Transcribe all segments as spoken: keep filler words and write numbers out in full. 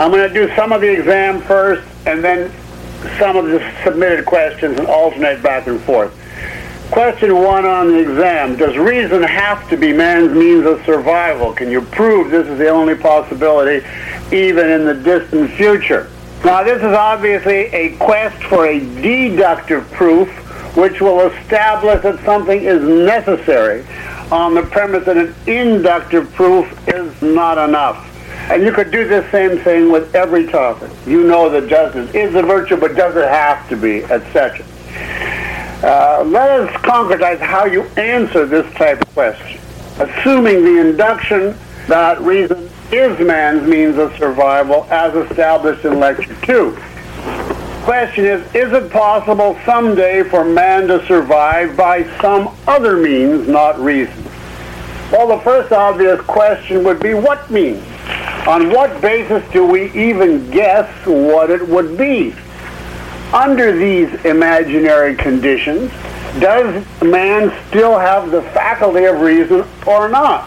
I'm going to do some of the exam first and then some of the submitted questions and alternate back and forth. Question one on the exam. Does reason have to be man's means of survival? Can you prove this is the only possibility even in the distant future? Now, this is obviously a quest for a deductive proof which will establish that something is necessary on the premise that an inductive proof is not enough. And you could do this same thing with every topic. You know that justice is a virtue, but does it have to be, et cetera. Uh, let us concretize how you answer this type of question. Assuming the induction that reason is man's means of survival as established in Lecture two. Question is, is it possible someday for man to survive by some other means, not reason? Well, the first obvious question would be, what means? On what basis do we even guess what it would be? Under these imaginary conditions, does man still have the faculty of reason or not?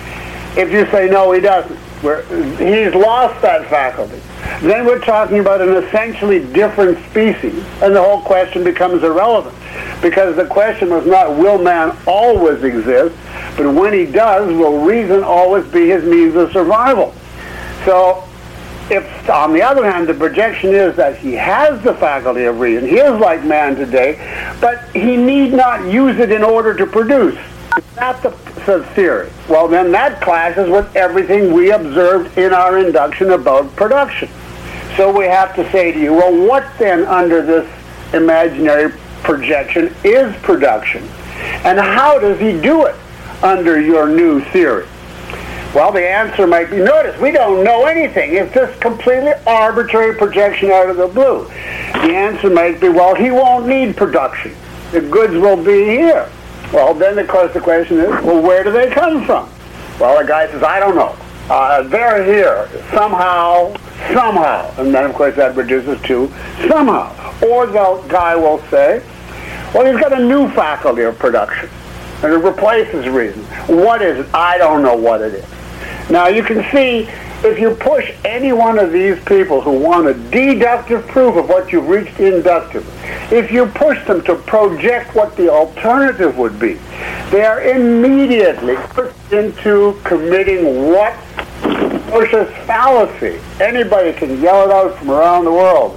If you say no, he doesn't, we're, he's lost that faculty, then we're talking about an essentially different species, and the whole question becomes irrelevant, because the question was not will man always exist, but when he does, will reason always be his means of survival? So, if, on the other hand, the projection is that he has the faculty of reason, he is like man today, but he need not use it in order to produce. Is that the, the theory? Well, then that clashes with everything we observed in our induction about production. So we have to say to you, well, what then under this imaginary projection is production? And how does he do it under your new theory? Well, the answer might be, notice, we don't know anything. It's just completely arbitrary projection out of the blue. The answer might be, well, he won't need production. The goods will be here. Well, then, of course, the question is, well, where do they come from? Well, the guy says, I don't know. Uh, they're here. Somehow, somehow. And then, of course, that reduces to somehow. Or the guy will say, well, he's got a new faculty of production. And it replaces reason. What is it? I don't know what it is. Now, you can see, if you push any one of these people who want a deductive proof of what you've reached inductively, if you push them to project what the alternative would be, they are immediately pushed into committing what? Purchase fallacy. Anybody can yell it out from around the world.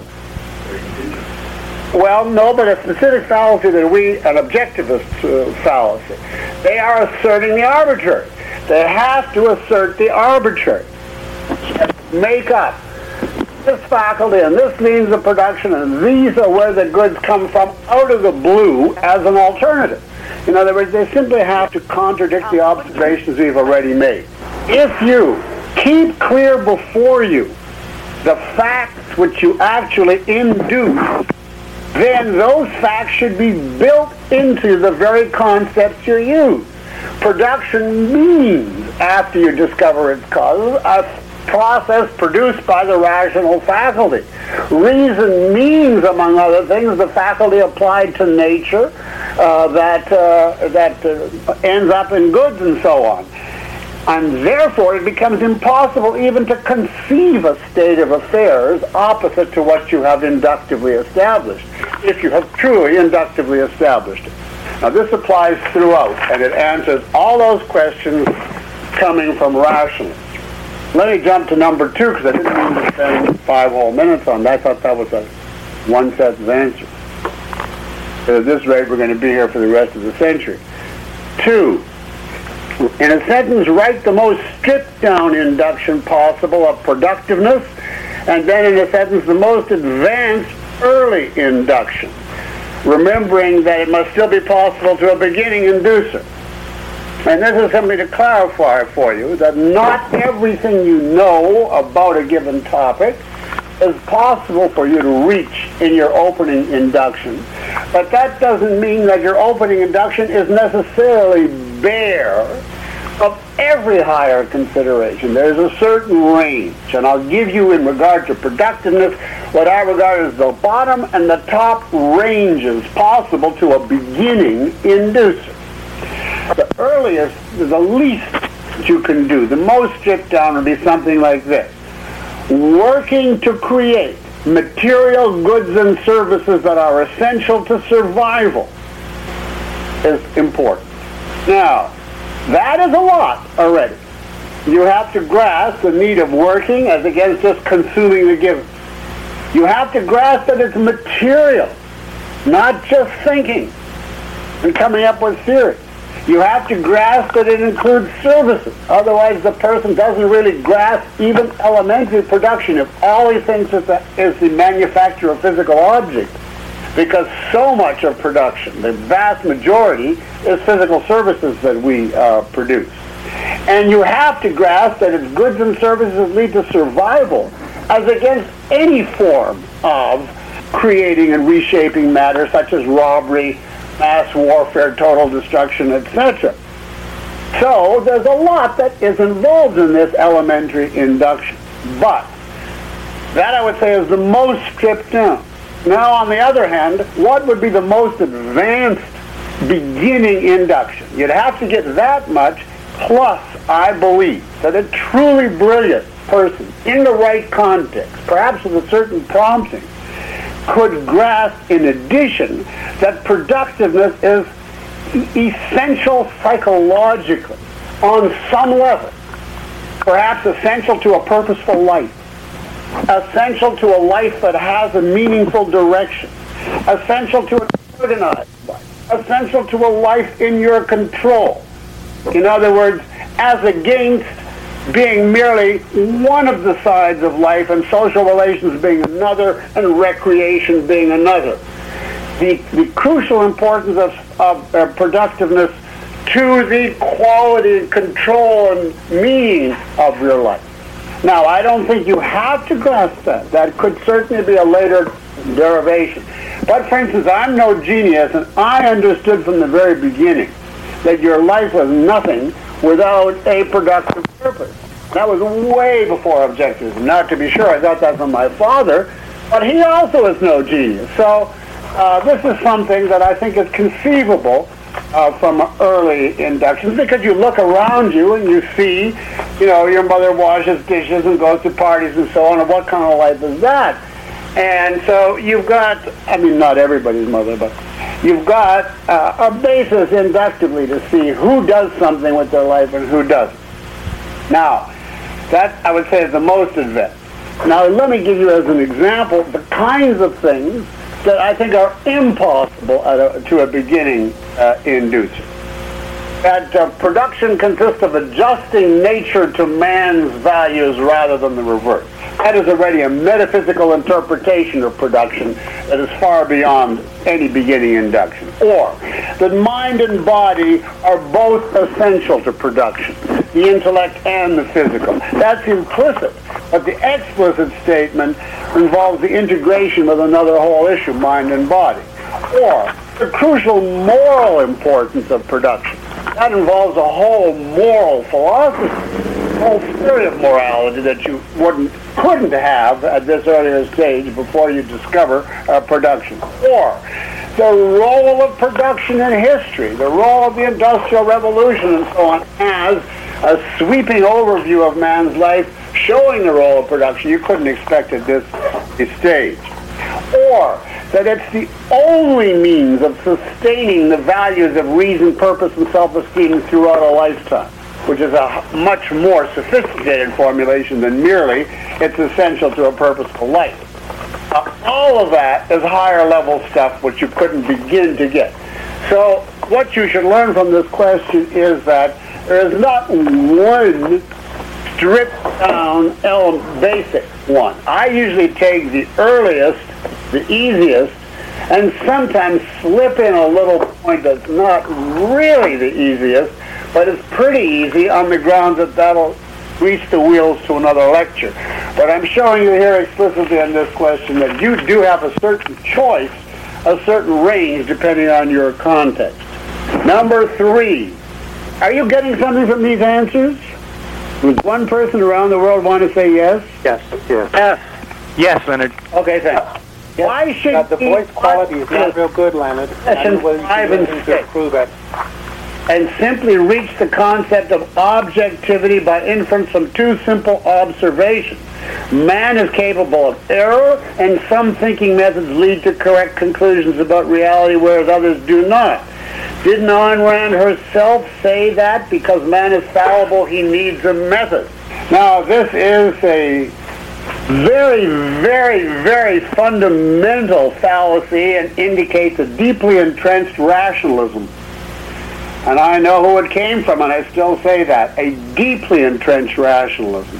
Well, no, but a specific fallacy that we, an objectivist uh, fallacy, they are asserting the arbitrary. They have to assert the arbitrary. Make up this faculty and this means of production, and these are where the goods come from out of the blue as an alternative. In other words, they simply have to contradict the observations we've already made. If you keep clear before you the facts which you actually induce, then those facts should be built into the very concepts you use. Production means, after you discover its causes, a process produced by the rational faculty. Reason means, among other things, the faculty applied to nature uh, that, uh, that uh, ends up in goods and so on. And therefore, it becomes impossible even to conceive a state of affairs opposite to what you have inductively established, if you have truly inductively established it. Now, this applies throughout, and it answers all those questions coming from rationalists. Let me jump to number two, because I didn't mean to spend five whole minutes on that. I thought that was a one set of answers. But at this rate, we're going to be here for the rest of the century. Two, in a sentence, write the most stripped-down induction possible of productiveness, and then in a sentence, the most advanced early induction, remembering that it must still be possible to a beginning inducer. And this is something to clarify for you, that not everything you know about a given topic is possible for you to reach in your opening induction. But that doesn't mean that your opening induction is necessarily bare of every higher consideration. There's a certain range, and I'll give you, in regard to productiveness, what I regard as the bottom and the top ranges possible to a beginning inducer. The earliest, the least that you can do, the most stripped down would be something like this. working to create material goods and services that are essential to survival is important. Now, that is a lot already. You have to grasp the need of working as against just consuming the given. You have to grasp that it's material, not just thinking and coming up with theory. You have to grasp that it includes services. Otherwise, the person doesn't really grasp even elementary production if all he thinks is the, is the manufacture of physical objects. Because so much of production, the vast majority, is physical services that we uh, produce. And you have to grasp that it's goods and services that lead to survival as against any form of creating and reshaping matter, such as robbery, mass warfare, total destruction, et cetera. So there's a lot that is involved in this elementary induction. But that, I would say, is the most stripped down. Now, on the other hand, what would be the most advanced beginning induction? You'd have to get that much, plus, I believe, that a truly brilliant person, in the right context, perhaps with a certain prompting, could grasp, in addition, that productiveness is essential psychologically, on some level, perhaps essential to a purposeful life, essential to a life that has a meaningful direction, essential to an organized life, essential to a life in your control. In other words, as against being merely one of the sides of life and social relations being another and recreation being another. The, the crucial importance of, of uh, productiveness to the quality and control and meaning of your life. Now, I don't think you have to grasp that. That could certainly be a later derivation. But, for instance, I'm no genius, and I understood from the very beginning that your life was nothing without a productive purpose. That was way before objectivism. Now, to be sure, I got that from my father, but he also is no genius. So uh, this is something that I think is conceivable uh, from early inductions, because you look around you and you see, you know, your mother washes dishes and goes to parties and so on, and what kind of life is that? And so you've got, I mean, not everybody's mother, but you've got uh, a basis inductively to see who does something with their life and who doesn't. Now, that, I would say, is the most advanced. Now, let me give you as an example the kinds of things that I think are impossible at a, to a beginning uh, inducer. That uh, production consists of adjusting nature to man's values rather than the reverse. That is already a metaphysical interpretation of production that is far beyond any beginning induction. Or that mind and body are both essential to production, the intellect and the physical. That's implicit, but the explicit statement involves the integration with another whole issue, mind and body. Or the crucial moral importance of production. That involves a whole moral philosophy, a whole theory of morality that you wouldn't, couldn't have at this earlier stage before you discover uh, production. Or the role of production in history, the role of the Industrial Revolution and so on, as a sweeping overview of man's life showing the role of production you couldn't expect at this, this stage. Or that it's the only means of sustaining the values of reason, purpose, and self-esteem throughout a lifetime, which is a much more sophisticated formulation than merely it's essential to a purposeful life. Uh, all of that is higher level stuff which you couldn't begin to get. So what you should learn from this question is that there is not one stripped down element, basic one. I usually take the earliest, the easiest, and sometimes slip in a little point that's not really the easiest, but it's pretty easy on the grounds that that'll grease the wheels to another lecture. But I'm showing you here explicitly on this question that you do have a certain choice, a certain range, depending on your context. Number three, are you getting something from these answers? Does one person around the world want to say yes? Yes, yes. Yes. Yes, Leonard. Okay, thanks. Yes. Why should uh, the voice quality is not real good, Leonard. Session I will five and to six. improve it. and simply reach the concept of objectivity by inference from two simple observations. Man is capable of error, and some thinking methods lead to correct conclusions about reality, whereas others do not. Didn't Ayn Rand herself say that because man is fallible, he needs a method? Now, this is a very, very, very fundamental fallacy and indicates a deeply entrenched rationalism. And I know who it came from, and I still say that, a deeply entrenched rationalism.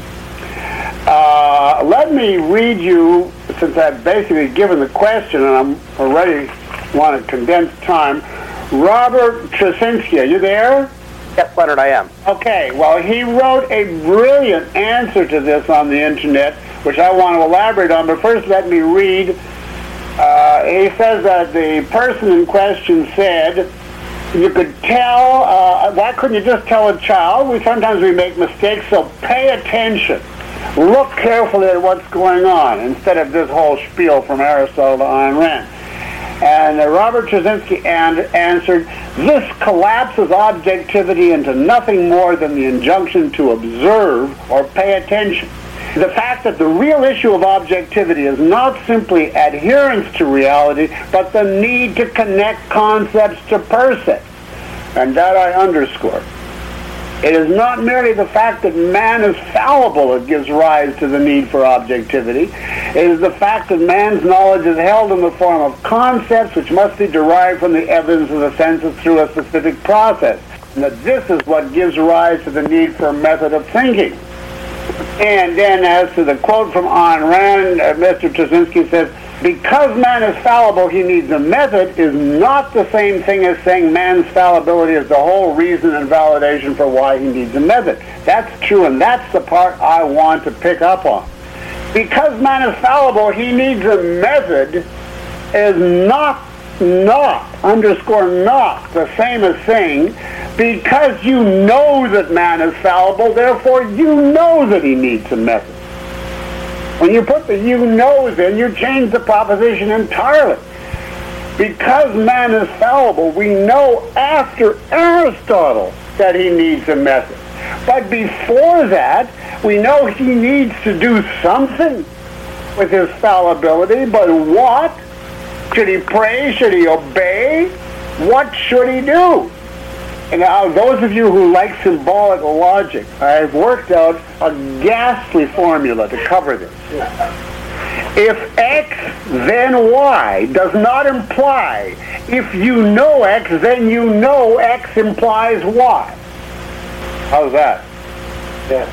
Uh, let me read you, since I've basically given the question, and I'm already want to condense time, Robert Trzynski, are you there? Yes, Leonard, I am. Okay, well, he wrote a brilliant answer to this on the internet, which I want to elaborate on, but first let me read. Uh, he says that the person in question said, you could tell, uh, why couldn't you just tell a child? We sometimes we make mistakes, so pay attention. Look carefully at what's going on, instead of this whole spiel from Aristotle to Ayn Rand. And uh, Robert Trzynski and answered, this collapses objectivity into nothing more than the injunction to observe or pay attention. The fact that the real issue of objectivity is not simply adherence to reality, but the need to connect concepts to percepts. And that I underscore. It is not merely the fact that man is fallible that gives rise to the need for objectivity. It is the fact that man's knowledge is held in the form of concepts which must be derived from the evidence of the senses through a specific process. And that this is what gives rise to the need for a method of thinking. And then as to the quote from Ayn Rand, uh, Mister Trzynski says, because man is fallible, he needs a method, is not the same thing as saying man's fallibility is the whole reason and validation for why he needs a method. That's true, and that's the part I want to pick up on. Because man is fallible, he needs a method is not, not, underscore not, the same as saying, because you know that man is fallible, therefore you know that he needs a method. When you put the you knows in, you change the proposition entirely. Because man is fallible, we know after Aristotle that he needs a method. But before that, we know he needs to do something with his fallibility, but what? Should he pray? Should he obey? What should he do? And now, those of you who like symbolic logic, I've worked out a ghastly formula to cover this. If X, then Y does not imply, if you know X, then you know X implies Y. How's that? Yeah.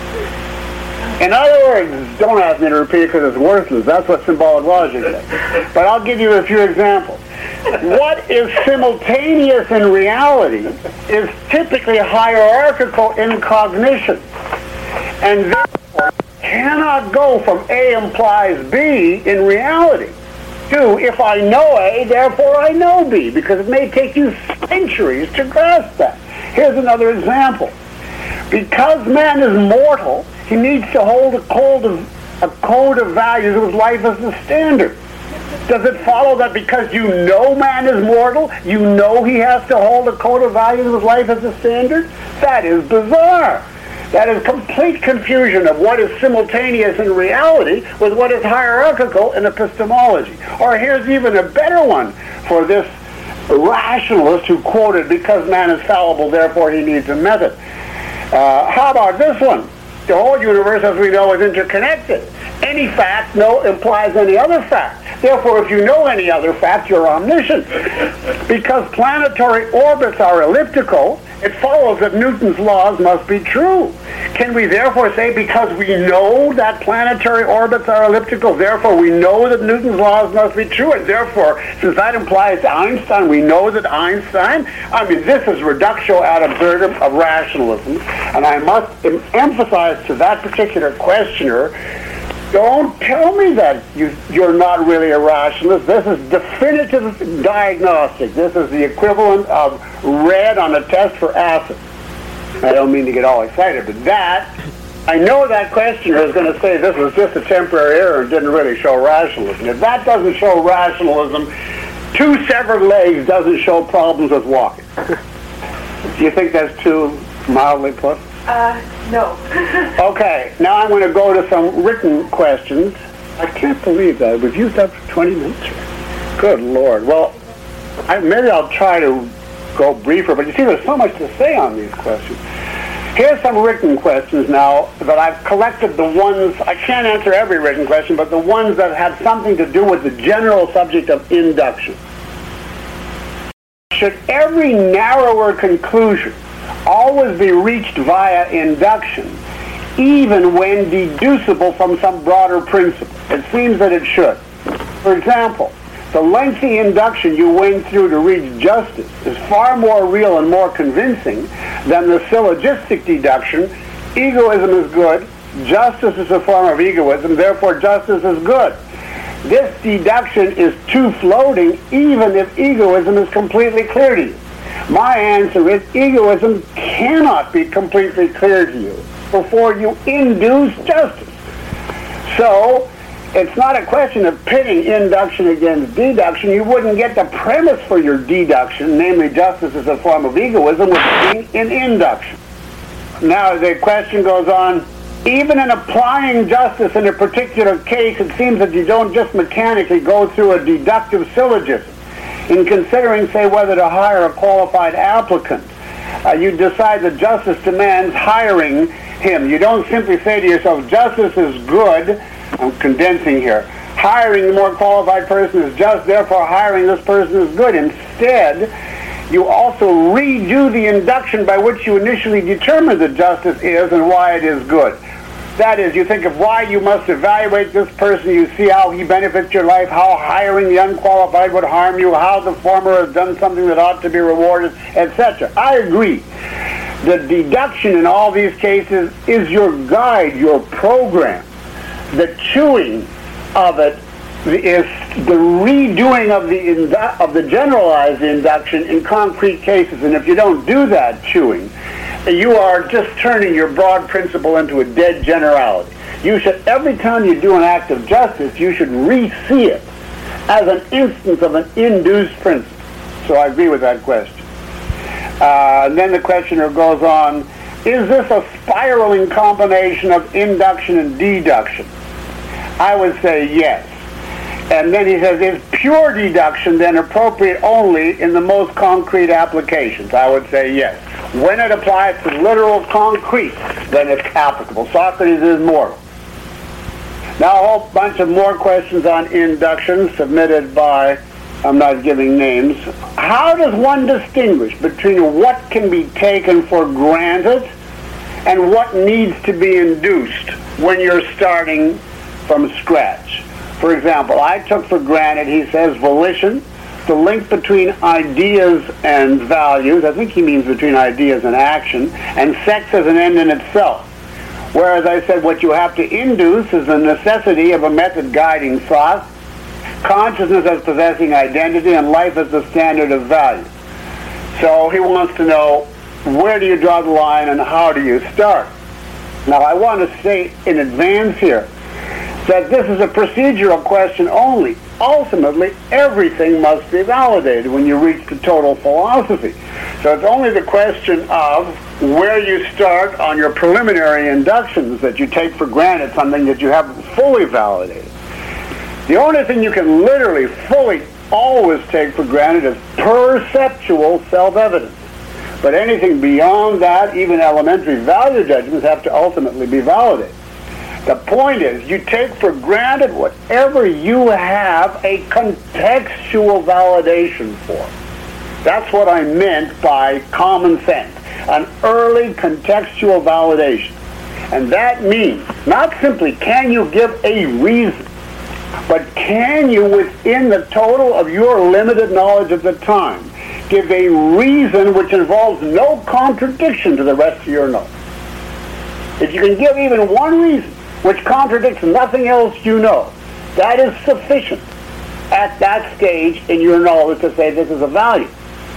In other words, don't ask me to repeat it because it's worthless. That's what symbolic logic is. But I'll give you a few examples. What is simultaneous in reality is typically hierarchical in cognition, and therefore cannot go from A implies B in reality to if I know A, therefore I know B, because it may take you centuries to grasp that. Here's another example. Because man is mortal, he needs to hold a code of, a code of values with life as the standard. Does it follow that because you know man is mortal, you know he has to hold a code of values with life as a standard? That is bizarre. That is complete confusion of what is simultaneous in reality with what is hierarchical in epistemology. Or here's even a better one for this rationalist who quoted, because man is fallible, therefore he needs a method. Uh, how about this one? The whole universe, as we know, is interconnected. Any fact no implies any other fact. Therefore, if you know any other fact, you're omniscient. Because planetary orbits are elliptical, it follows that Newton's laws must be true. Can we therefore say because we know that planetary orbits are elliptical, therefore we know that Newton's laws must be true, and therefore, since that implies Einstein, we know that Einstein? I mean, this is reductio ad absurdum of rationalism, and I must em- emphasize to that particular questioner, don't tell me that you, you're not really a rationalist. This is definitive diagnostic. This is the equivalent of red on a test for acid. I don't mean to get all excited, but that, I know that questioner is going to say this was just a temporary error and didn't really show rationalism. If that doesn't show rationalism, two severed legs doesn't show problems with walking. You think that's too mildly put? Uh, no. Okay, now I'm going to go to some written questions. I can't believe that. We've used up twenty minutes. Good Lord. Well, I, maybe I'll try to go briefer, but you see there's so much to say on these questions. Here's some written questions now that I've collected the ones, I can't answer every written question, but the ones that have something to do with the general subject of induction. Should every narrower conclusion always be reached via induction, even when deducible from some broader principle? It seems that it should. For example, the lengthy induction you went through to reach justice is far more real and more convincing than the syllogistic deduction, egoism is good, justice is a form of egoism, therefore justice is good. This deduction is too floating even if egoism is completely clear to you. My answer is egoism cannot be completely clear to you before you induce justice. So, it's not a question of pitting induction against deduction. You wouldn't get the premise for your deduction, namely justice is a form of egoism, with being in induction. Now the question goes on, even in applying justice in a particular case, it seems that you don't just mechanically go through a deductive syllogism. In considering, say, whether to hire a qualified applicant, uh, you decide that justice demands hiring him. You don't simply say to yourself, justice is good, I'm condensing here, hiring the more qualified person is just, therefore hiring this person is good. Instead, you also redo the induction by which you initially determined that justice is and why it is good. That is, you think of why you must evaluate this person, you see how he benefits your life, how hiring the unqualified would harm you, how the former has done something that ought to be rewarded, et cetera. I agree. The deduction in all these cases is your guide, your program. The chewing of it is the redoing of the indu- of the generalized induction in concrete cases. And if you don't do that chewing, you are just turning your broad principle into a dead generality. You should, every time you do an act of justice, you should re-see it as an instance of an induced principle. So I agree with that question. Uh, and then the questioner goes on, is this a spiraling combination of induction and deduction? I would say yes. And then he says, is pure deduction then appropriate only in the most concrete applications? I would say yes. When it applies to literal concrete, then it's applicable. Socrates is mortal. Now a whole bunch of more questions on induction submitted by, I'm not giving names. How does one distinguish between what can be taken for granted and what needs to be induced when you're starting from scratch? For example, I took for granted, he says, volition, the link between ideas and values, I think he means between ideas and action, and sex as an end in itself. Whereas I said what you have to induce is the necessity of a method guiding thought, consciousness as possessing identity, and life as the standard of value. So he wants to know, where do you draw the line and how do you start? Now I want to say in advance here that this is a procedural question only. Ultimately, everything must be validated when you reach the total philosophy. So it's only the question of where you start on your preliminary inductions that you take for granted something that you haven't fully validated. The only thing you can literally fully always take for granted is perceptual self-evidence. But anything beyond that, even elementary value judgments, have to ultimately be validated. The point is, you take for granted whatever you have a contextual validation for. That's what I meant by common sense, an early contextual validation. And that means, not simply can you give a reason, but can you, within the total of your limited knowledge at the time, give a reason which involves no contradiction to the rest of your knowledge. If you can give even one reason which contradicts nothing else you know, that is sufficient at that stage in your knowledge to say this is a value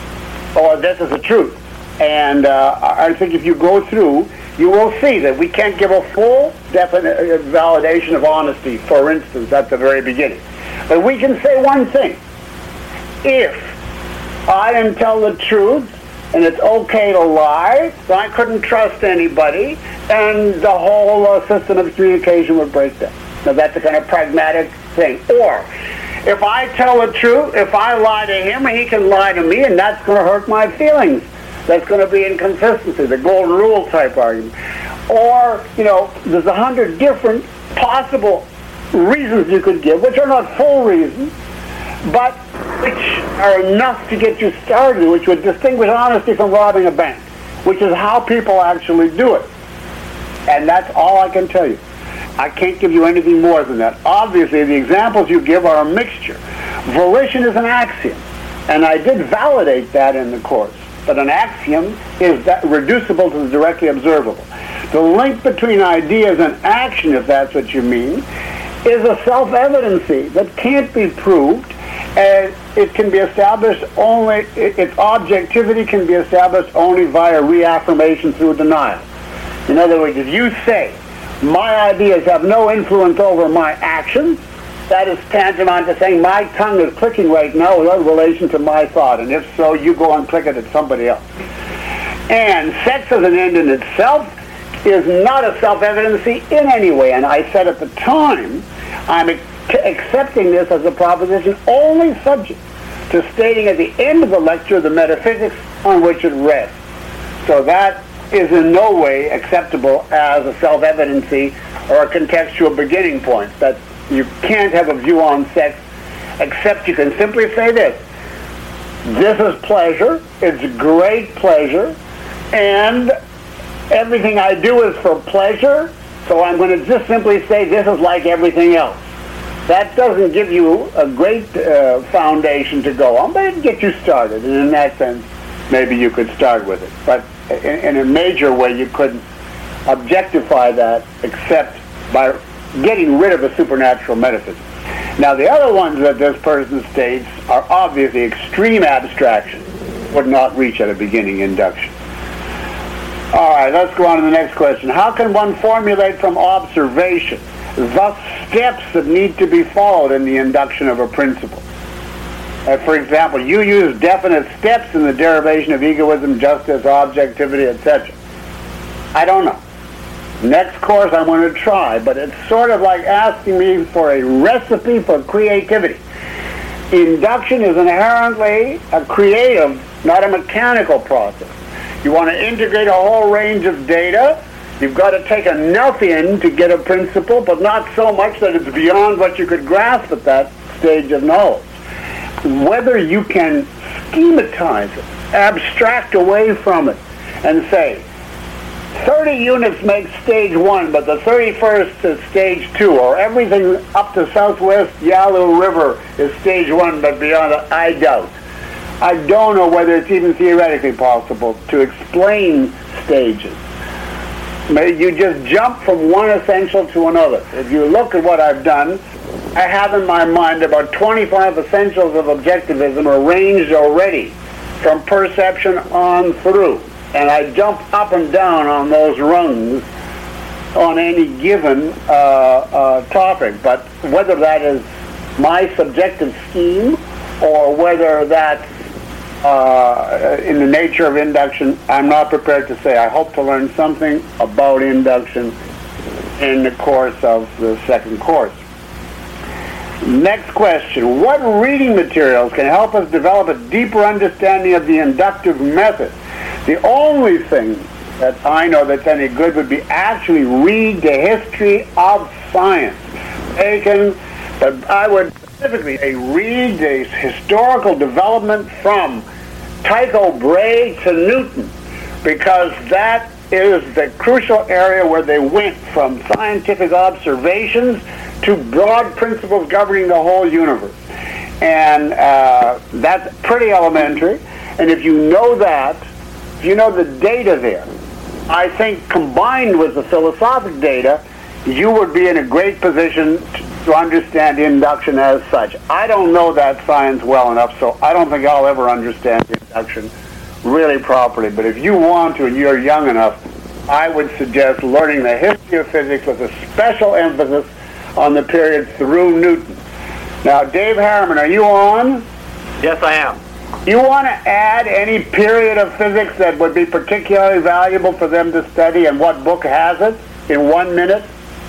or this is a truth. And uh, I think if you go through, you will see that we can't give a full definite validation of honesty, for instance, at the very beginning. But we can say one thing. If I didn't tell the truth, and it's okay to lie, so I couldn't trust anybody, and the whole uh, system of communication would break down. Now, that's a kind of pragmatic thing. Or, if I tell the truth, if I lie to him, he can lie to me, and that's going to hurt my feelings. That's going to be inconsistency, the golden rule type argument. Or, you know, there's a hundred different possible reasons you could give, which are not full reasons, but which are enough to get you started, which would distinguish honesty from robbing a bank, which is how people actually do it. And that's all I can tell you. I can't give you anything more than that. Obviously, the examples you give are a mixture. Volition is an axiom, and I did validate that in the course. But an axiom is that reducible to the directly observable. The link between ideas and action, if that's what you mean, is a self-evidency that can't be proved, and it can be established only, its objectivity can be established only via reaffirmation through denial. In other words, if you say, my ideas have no influence over my actions, that is tantamount to saying my tongue is clicking right now without relation to my thought, and if so, you go and click it at somebody else. And sex as an end in itself is not a self-evidency in any way, and I said at the time, I'm accepting this as a proposition only subject to stating at the end of the lecture the metaphysics on which it rests. So that is in no way acceptable as a self-evidency or a contextual beginning point. That you can't have a view on sex except you can simply say this: this is pleasure, it's great pleasure, and everything I do is for pleasure, so I'm going to just simply say this is like everything else. That doesn't give you a great uh, foundation to go on, but it gets you started, and in that sense, maybe you could start with it. But in, in a major way, you couldn't objectify that except by getting rid of a supernatural metaphysics. Now, the other ones that this person states are obviously extreme abstractions, would not reach at a beginning induction. All right, let's go on to the next question. How can one formulate from observation the steps that need to be followed in the induction of a principle? Uh, for example, you use definite steps in the derivation of egoism, justice, objectivity, et cetera. I don't know. Next course I'm going to try, but it's sort of like asking me for a recipe for creativity. Induction is inherently a creative, not a mechanical process. You want to integrate a whole range of data. You've got to take enough in to get a principle, but not so much that it's beyond what you could grasp at that stage of knowledge. Whether you can schematize it, abstract away from it, and say, thirty units make stage one, but the thirty-first is stage two, or everything up to southwest Yalu River is stage one, but beyond it, I doubt. I don't know whether it's even theoretically possible to explain stages. Maybe you just jump from one essential to another. If you look at what I've done, I have in my mind about twenty-five essentials of objectivism arranged already from perception on through. And I jump up and down on those rungs on any given uh, uh, topic. But whether that is my subjective scheme or whether that's uh, in the nature of induction, I'm not prepared to say. I hope to learn something about induction in the course of the second course. Next question. What reading materials can help us develop a deeper understanding of the inductive method? The only thing that I know that's any good would be actually read the history of science. Bacon, but I would specifically say read the historical development from Tycho Brahe to Newton, because that is the crucial area where they went from scientific observations to broad principles governing the whole universe. And uh, that's pretty elementary. And if you know that, if you know the data there, I think combined with the philosophic data, you would be in a great position to understand induction as such. I don't know that science well enough, so I don't think I'll ever understand induction really properly. But if you want to and you're young enough, I would suggest learning the history of physics with a special emphasis on the period through Newton. Now, Dave Harriman, are you on? Yes, I am. You want to add any period of physics that would be particularly valuable for them to study, and what book has it in one minute?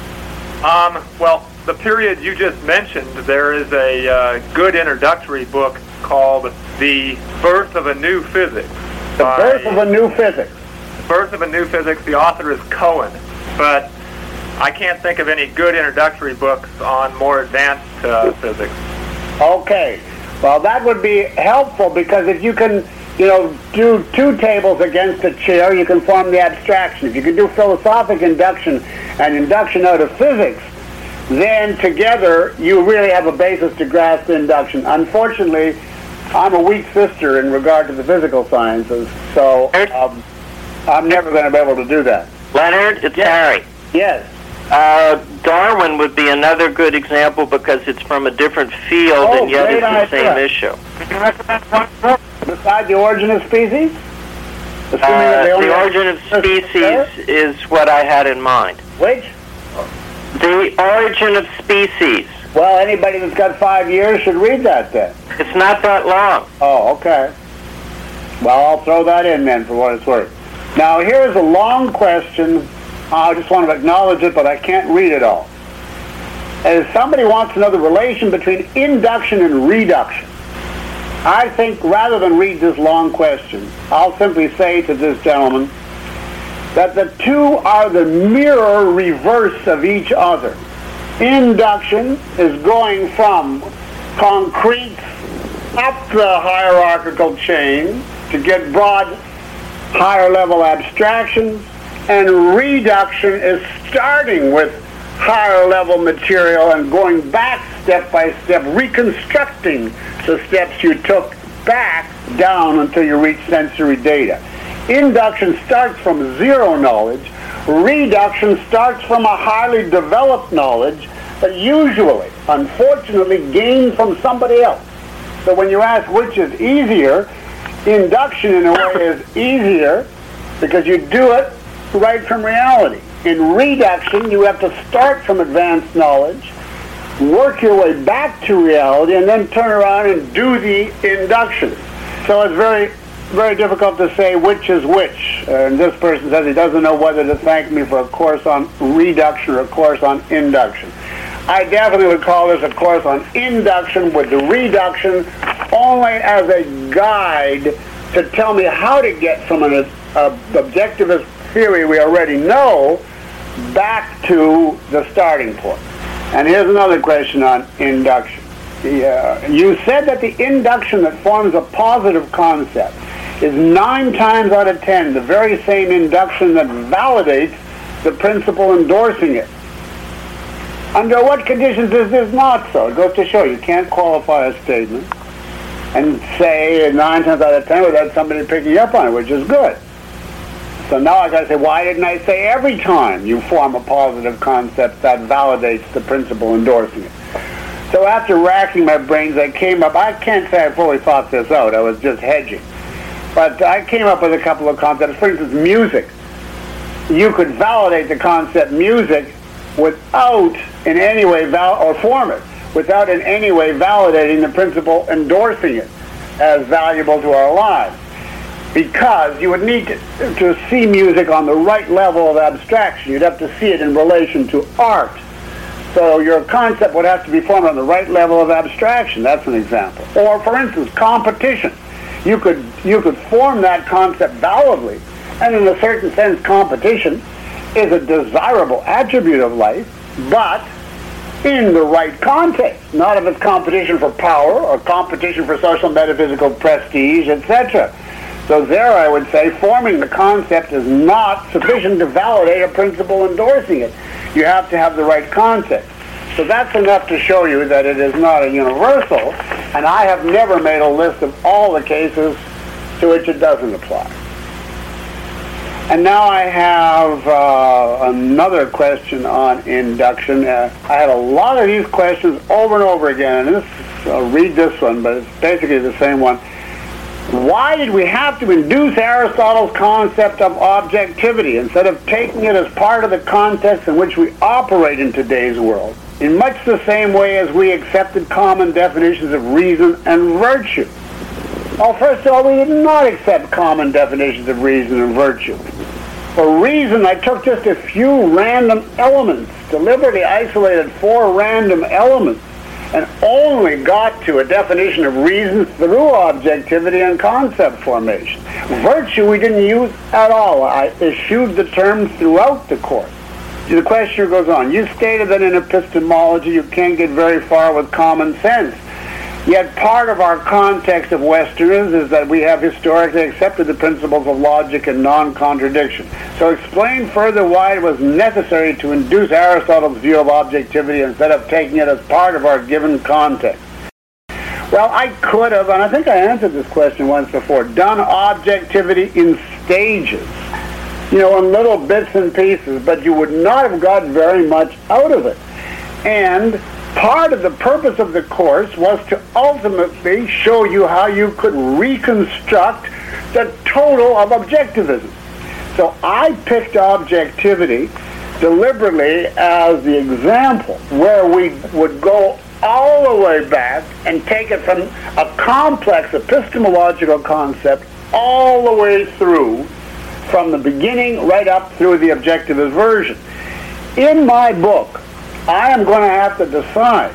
Um, well, the period you just mentioned, there is a uh, good introductory book called The Birth of a New Physics. The Birth of a New Physics. Birth of a New Physics. The author is Cohen, but I can't think of any good introductory books on more advanced uh, physics. Okay. Well, that would be helpful, because if you can, you know, do two tables against a chair, you can form the abstraction. If you can do philosophic induction and induction out of physics, then together you really have a basis to grasp induction. Unfortunately, I'm a weak sister in regard to the physical sciences, so um, I'm never going to be able to do that. Leonard, it's Yes. Harry. Yes. Uh, Darwin would be another good example because it's from a different field Oh, and yet great it's the idea. same issue. Can you recommend one book? Besides The Origin of Species? Assuming Uh, that they only the have- Origin of Species is what I had in mind. Which? The Origin of Species. Well, anybody that's got five years should read that then. It's not that long. Oh, okay. Well, I'll throw that in then for what it's worth. Now, here's a long question. I just want to acknowledge it, but I can't read it all. As somebody wants to know the relation between induction and reduction, I think rather than read this long question, I'll simply say to this gentleman that the two are the mirror reverse of each other. Induction is going from concrete up the hierarchical chain to get broad, higher level abstractions, and reduction is starting with higher level material and going back step by step, reconstructing the steps you took back down until you reach sensory data. Induction starts from zero knowledge. Reduction starts from a highly developed knowledge, but usually, unfortunately, gained from somebody else. So when you ask which is easier, induction in a way is easier because you do it right from reality. In reduction, you have to start from advanced knowledge, work your way back to reality, and then turn around and do the induction. So it's very, very difficult to say which is which. And this person says he doesn't know whether to thank me for a course on reduction or a course on induction. I definitely would call this a course on induction with the reduction only as a guide to tell me how to get from an uh, objectivist theory we already know back to the starting point. And here's another question on induction. The, uh, you said that the induction that forms a positive concept is nine times out of ten the very same induction that validates the principle endorsing it. Under what conditions is this not so? It goes to show you can't qualify a statement and say nine times out of ten without somebody picking up on it, which is good. So now I got to say, why didn't I say every time you form a positive concept that validates the principle endorsing it? So after racking my brains, I came up, I can't say I fully thought this out, I was just hedging. But I came up with a couple of concepts. For instance, music. You could validate the concept music without in any way, val- or form it, without in any way validating the principle endorsing it as valuable to our lives. Because you would need to, to see music on the right level of abstraction. You'd have to see it in relation to art. So your concept would have to be formed on the right level of abstraction. That's an example. Or, for instance, competition. You could, you could form that concept validly, and in a certain sense, competition is a desirable attribute of life, but in the right context. Not if it's competition for power or competition for social metaphysical prestige, et cetera. So there I would say forming the concept is not sufficient to validate a principle endorsing it. You have to have the right context. So that's enough to show you that it is not a universal, and I have never made a list of all the cases to which it doesn't apply. And now I have uh, another question on induction. Uh, I had a lot of these questions over and over again, and this, I'll read this one, but it's basically the same one. Why did we have to induce Aristotle's concept of objectivity instead of taking it as part of the context in which we operate in today's world, in much the same way as we accepted common definitions of reason and virtue? Well, first of all, we did not accept common definitions of reason and virtue. For reason, I took just a few random elements, deliberately isolated four random elements, and only got to a definition of reason through objectivity and concept formation. Virtue we didn't use at all. I eschewed the term throughout the course. The questioner goes on, you stated that in epistemology you can't get very far with common sense. Yet part of our context of Westerners is that we have historically accepted the principles of logic and non-contradiction. So explain further why it was necessary to induce Aristotle's view of objectivity instead of taking it as part of our given context. Well, I could have, and I think I answered this question once before, done objectivity in stages, you know, in little bits and pieces, but you would not have got very much out of it. And part of the purpose of the course was to ultimately show you how you could reconstruct the total of objectivism. So I picked objectivity deliberately as the example where we would go all the way back and take it from a complex epistemological concept all the way through, from the beginning right up through the objectivist version. In my book, I am going to have to decide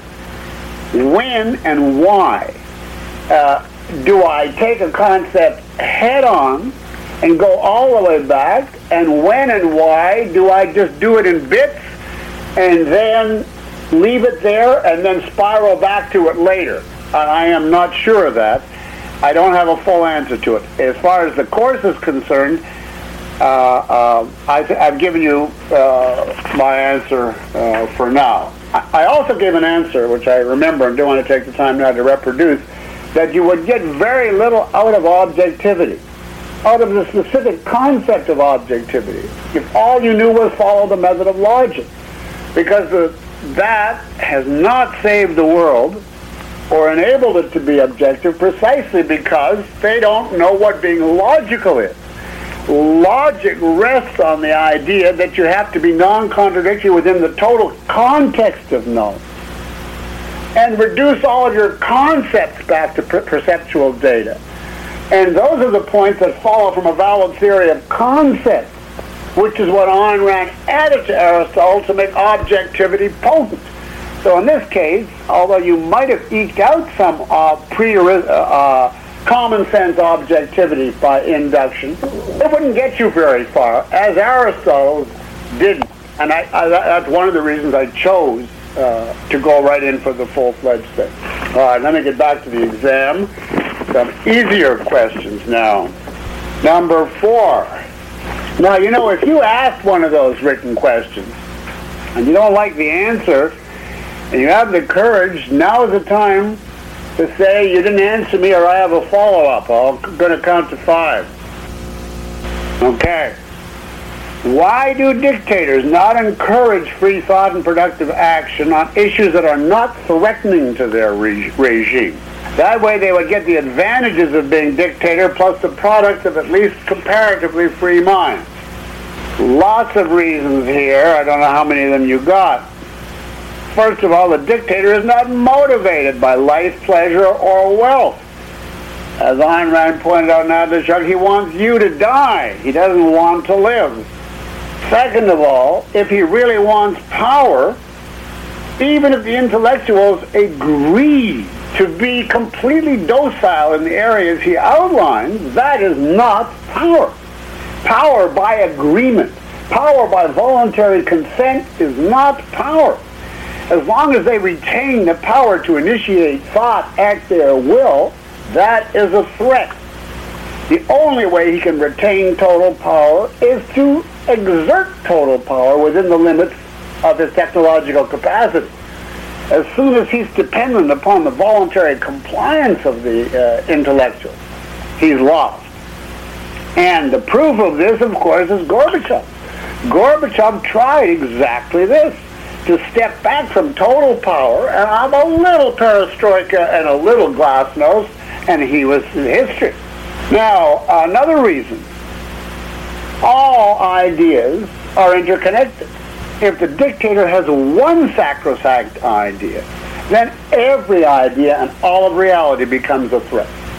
when and why uh, do I take a concept head on and go all the way back, and when and why do I just do it in bits and then leave it there and then spiral back to it later. And I am not sure of that. I don't have a full answer to it. As far as the course is concerned, uh, uh, I th- I've given you uh, my answer uh, for now. I-, I also gave an answer, which I remember and don't want to take the time now to reproduce, that you would get very little out of objectivity, out of the specific concept of objectivity, if all you knew was follow the method of logic. Because the, that has not saved the world or enabled it to be objective precisely because they don't know what being logical is. Logic rests on the idea that you have to be non-contradictory within the total context of knowledge and reduce all of your concepts back to per- perceptual data. And those are the points that follow from a valid theory of concepts, which is what Ayn Rand added to Aristotle to make objectivity potent. So in this case, although you might have eked out some uh, pre- uh, common sense objectivity by induction, it wouldn't get you very far, as Aristotle didn't. And I, I, that's one of the reasons I chose uh, to go right in for the full-fledged thing. All right, let me get back to the exam. Some easier questions now. Number four. Now, you know, if you ask one of those written questions and you don't like the answer and you have the courage, now is the time to say you didn't answer me or I have a follow-up. I'm going to count to five. Okay. Why do dictators not encourage free thought and productive action on issues that are not threatening to their re- regime? That way they would get the advantages of being dictator plus the products of at least comparatively free minds. Lots of reasons here. I don't know how many of them you got. First of all, the dictator is not motivated by life, pleasure, or wealth. As Ayn Rand pointed out now to Chuck, he wants you to die. He doesn't want to live. Second of all, if he really wants power, even if the intellectuals agree to be completely docile in the areas he outlines, that is not power. Power by agreement, power by voluntary consent is not power. As long as they retain the power to initiate thought at their will, that is a threat. The only way he can retain total power is to exert total power within the limits of his technological capacity. As soon as he's dependent upon the voluntary compliance of the uh, intellectuals, he's lost. And the proof of this, of course, is Gorbachev. Gorbachev tried exactly this, to step back from total power and have a little perestroika and a little glasnost, and he was in history. Now, another reason, all ideas are interconnected. If the dictator has one sacrosanct idea, then every idea and all of reality becomes a threat.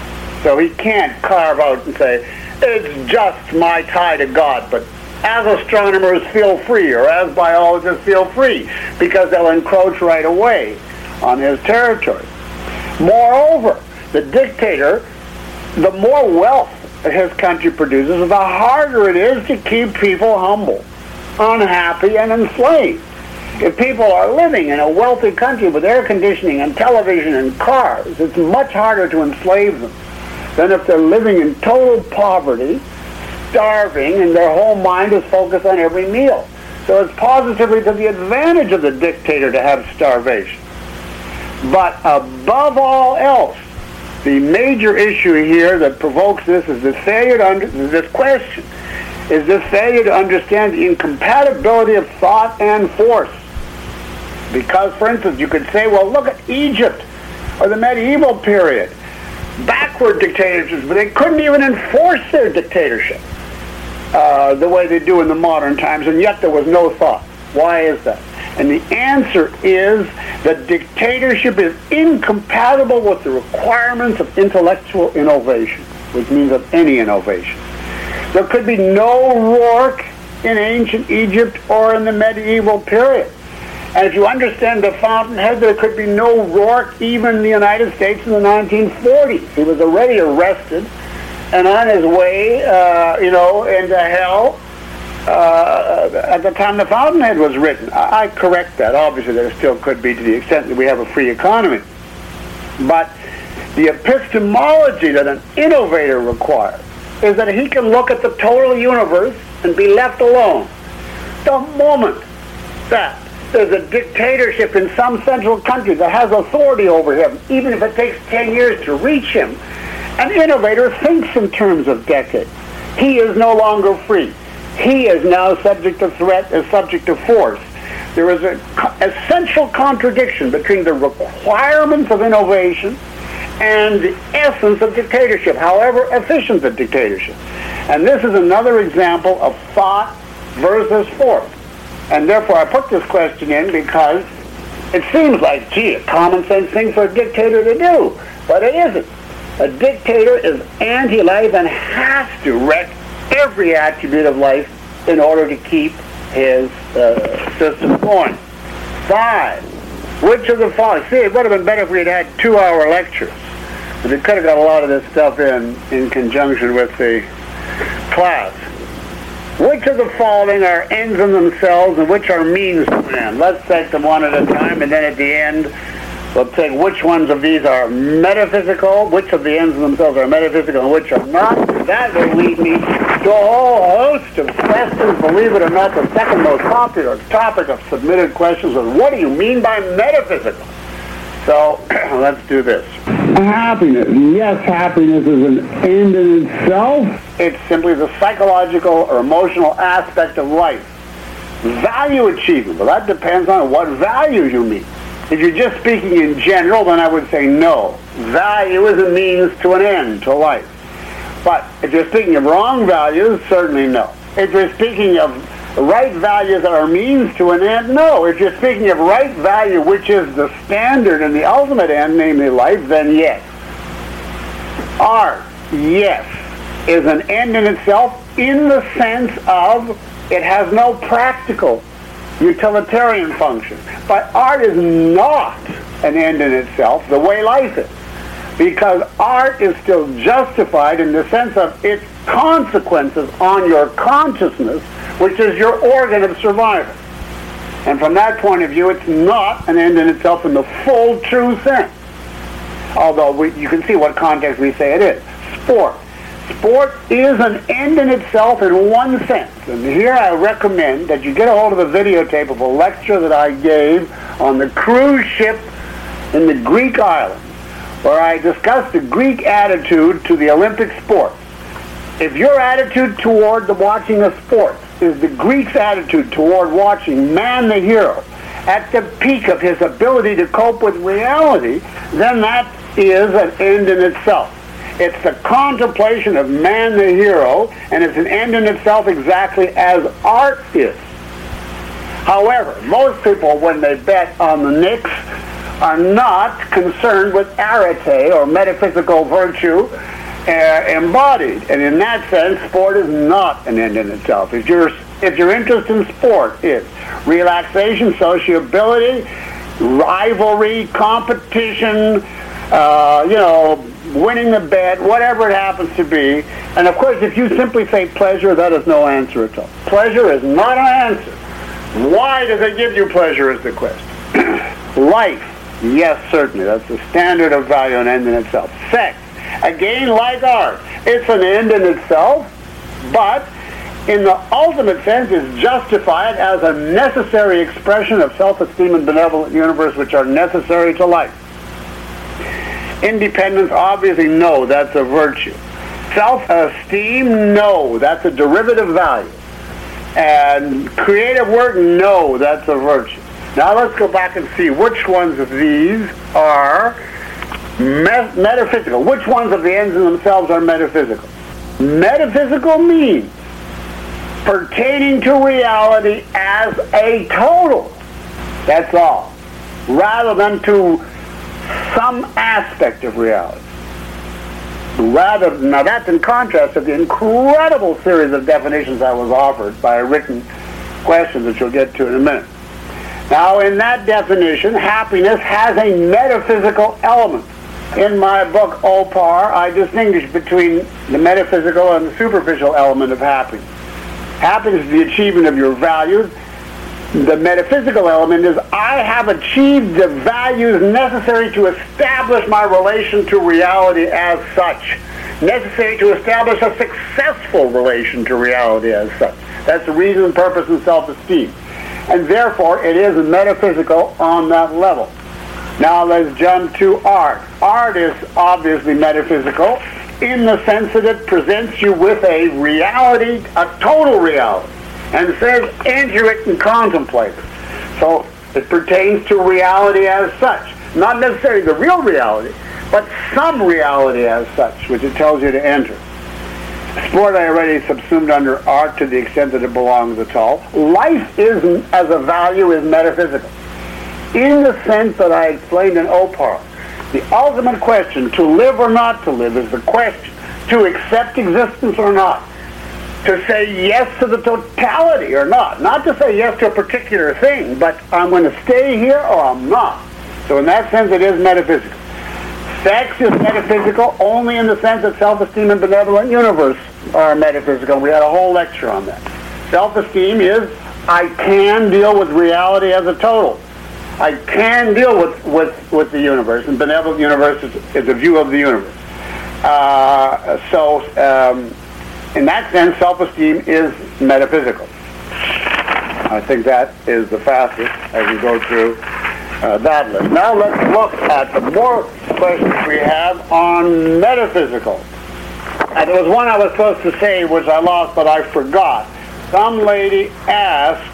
So he can't carve out and say, it's just my tie to God, but as astronomers feel free, or as biologists feel free, because they'll encroach right away on his territory. Moreover, the dictator, the more wealth his country produces, the harder it is to keep people humble, unhappy, and enslaved. If people are living in a wealthy country with air conditioning and television and cars, it's much harder to enslave them than if they're living in total poverty, starving, and their whole mind is focused on every meal. So it's positively to the advantage of the dictator to have starvation. But above all else, the major issue here that provokes this is the failure to under, this question is the failure to understand the incompatibility of thought and force. Because, for instance, you could say, well, look at Egypt or the medieval period. Backward dictatorships, but they couldn't even enforce their dictatorship uh, the way they do in the modern times, and yet there was no thought. Why is that? And the answer is that dictatorship is incompatible with the requirements of intellectual innovation, which means of any innovation. There could be no Rourke in ancient Egypt or in the medieval period. And if you understand the fountainhead, there could be no Rourke even in the United States in the nineteen forties. He was already arrested and on his way, uh, you know, into hell uh, at the time the fountainhead was written. I, I correct that. Obviously, there still could be to the extent that we have a free economy. But the epistemology that an innovator requires is that he can look at the total universe and be left alone. The moment that there's a dictatorship in some central country that has authority over him, even if it takes ten years to reach him, an innovator thinks in terms of decades. He is no longer free. He is now subject to threat, is subject to force. There is an essential contradiction between the requirements of innovation and the essence of dictatorship, however efficient the dictatorship. And this is another example of thought versus force. And therefore I put this question in because it seems like, gee, a common sense thing for a dictator to do, but it isn't. A dictator is anti-life and has to wreck every attribute of life in order to keep his uh, system going. Five, which of the following? See, it would have been better if we had had two-hour lectures. But we could have got a lot of this stuff in in conjunction with the class. Which of the following are ends in themselves and which are means to an end? Let's take them one at a time, and then at the end we'll take which ones of these are metaphysical, which of the ends in themselves are metaphysical and which are not. That will lead me to a whole host of questions. Believe it or not, the second most popular topic of submitted questions is, what do you mean by metaphysical? So let's do this. Happiness. Yes, happiness is an end in itself. It's simply the psychological or emotional aspect of life. Value achievement. Well, that depends on what value you mean. If you're just speaking in general, then I would say no. Value is a means to an end to life. But if you're speaking of wrong values, certainly no. If you're speaking of right values that are means to an end, no. If you're speaking of right value, which is the standard and the ultimate end, namely life, then yes. Art, yes, is an end in itself in the sense of it has no practical utilitarian function. But art is not an end in itself the way life is, because art is still justified in the sense of its consequences on your consciousness, which is your organ of survival. And from that point of view, it's not an end in itself in the full true sense. Although we, you can see what context we say it is. Sport. Sport is an end in itself in one sense. And here I recommend that you get a hold of the videotape of a lecture that I gave on the cruise ship in the Greek islands, where I discussed the Greek attitude to the Olympic sports. If your attitude toward the watching of sports is the Greek's attitude toward watching man the hero at the peak of his ability to cope with reality, then that is an end in itself. It's the contemplation of man the hero, and it's an end in itself exactly as art is. However, most people, when they bet on the Knicks, are not concerned with arete, or metaphysical virtue, uh, embodied. And in that sense, sport is not an end in itself. If, your if your interest in sport is relaxation, sociability, rivalry, competition, uh, you know, winning the bet, whatever it happens to be. And of course, if you simply say pleasure, that is no answer at all. Pleasure is not an answer. Why does it give you pleasure is the question. Life, yes, certainly. That's the standard of value and end in itself. Sex, again, like art. It's an end in itself, but in the ultimate sense is justified as a necessary expression of self-esteem and benevolent universe which are necessary to life. Independence, obviously, no, that's a virtue. Self-esteem, no, that's a derivative value. And creative work, no, that's a virtue. Now let's go back and see which ones of these are me- metaphysical. Which ones of the ends in themselves are metaphysical? Metaphysical means pertaining to reality as a total. That's all. Rather than to some aspect of reality. Rather, now that's in contrast to the incredible series of definitions I was offered by a written question that you'll get to in a minute. Now, in that definition, happiness has a metaphysical element. In my book, Opar, I distinguish between the metaphysical and the superficial element of happiness. Happiness is the achievement of your values. The metaphysical element is I have achieved the values necessary to establish my relation to reality as such. Necessary to establish a successful relation to reality as such. That's the reason, purpose, and self-esteem. And therefore, it is metaphysical on that level. Now let's jump to art. Art is obviously metaphysical in the sense that it presents you with a reality, a total reality, and says enter it and contemplate it. So it pertains to reality as such. Not necessarily the real reality, but some reality as such, which it tells you to enter. Sport I already subsumed under art to the extent that it belongs at all. Life is, as a value, is metaphysical. In the sense that I explained in Opar, the ultimate question, to live or not to live, is the question. To accept existence or not. To say yes to the totality or not. Not to say yes to a particular thing, but I'm going to stay here or I'm not. So in that sense, it is metaphysical. Sex is metaphysical only in the sense that self-esteem and benevolent universe are metaphysical. We had a whole lecture on that. Self-esteem is I can deal with reality as a total. I can deal with, with, with the universe, and benevolent universe is, is a view of the universe. Uh, so, um, in that sense, self-esteem is metaphysical. I think that is the fastest as we go through uh, that list. Now let's look at the more questions we have on metaphysical. And there was one I was supposed to say which I lost, but I forgot. Some lady asked,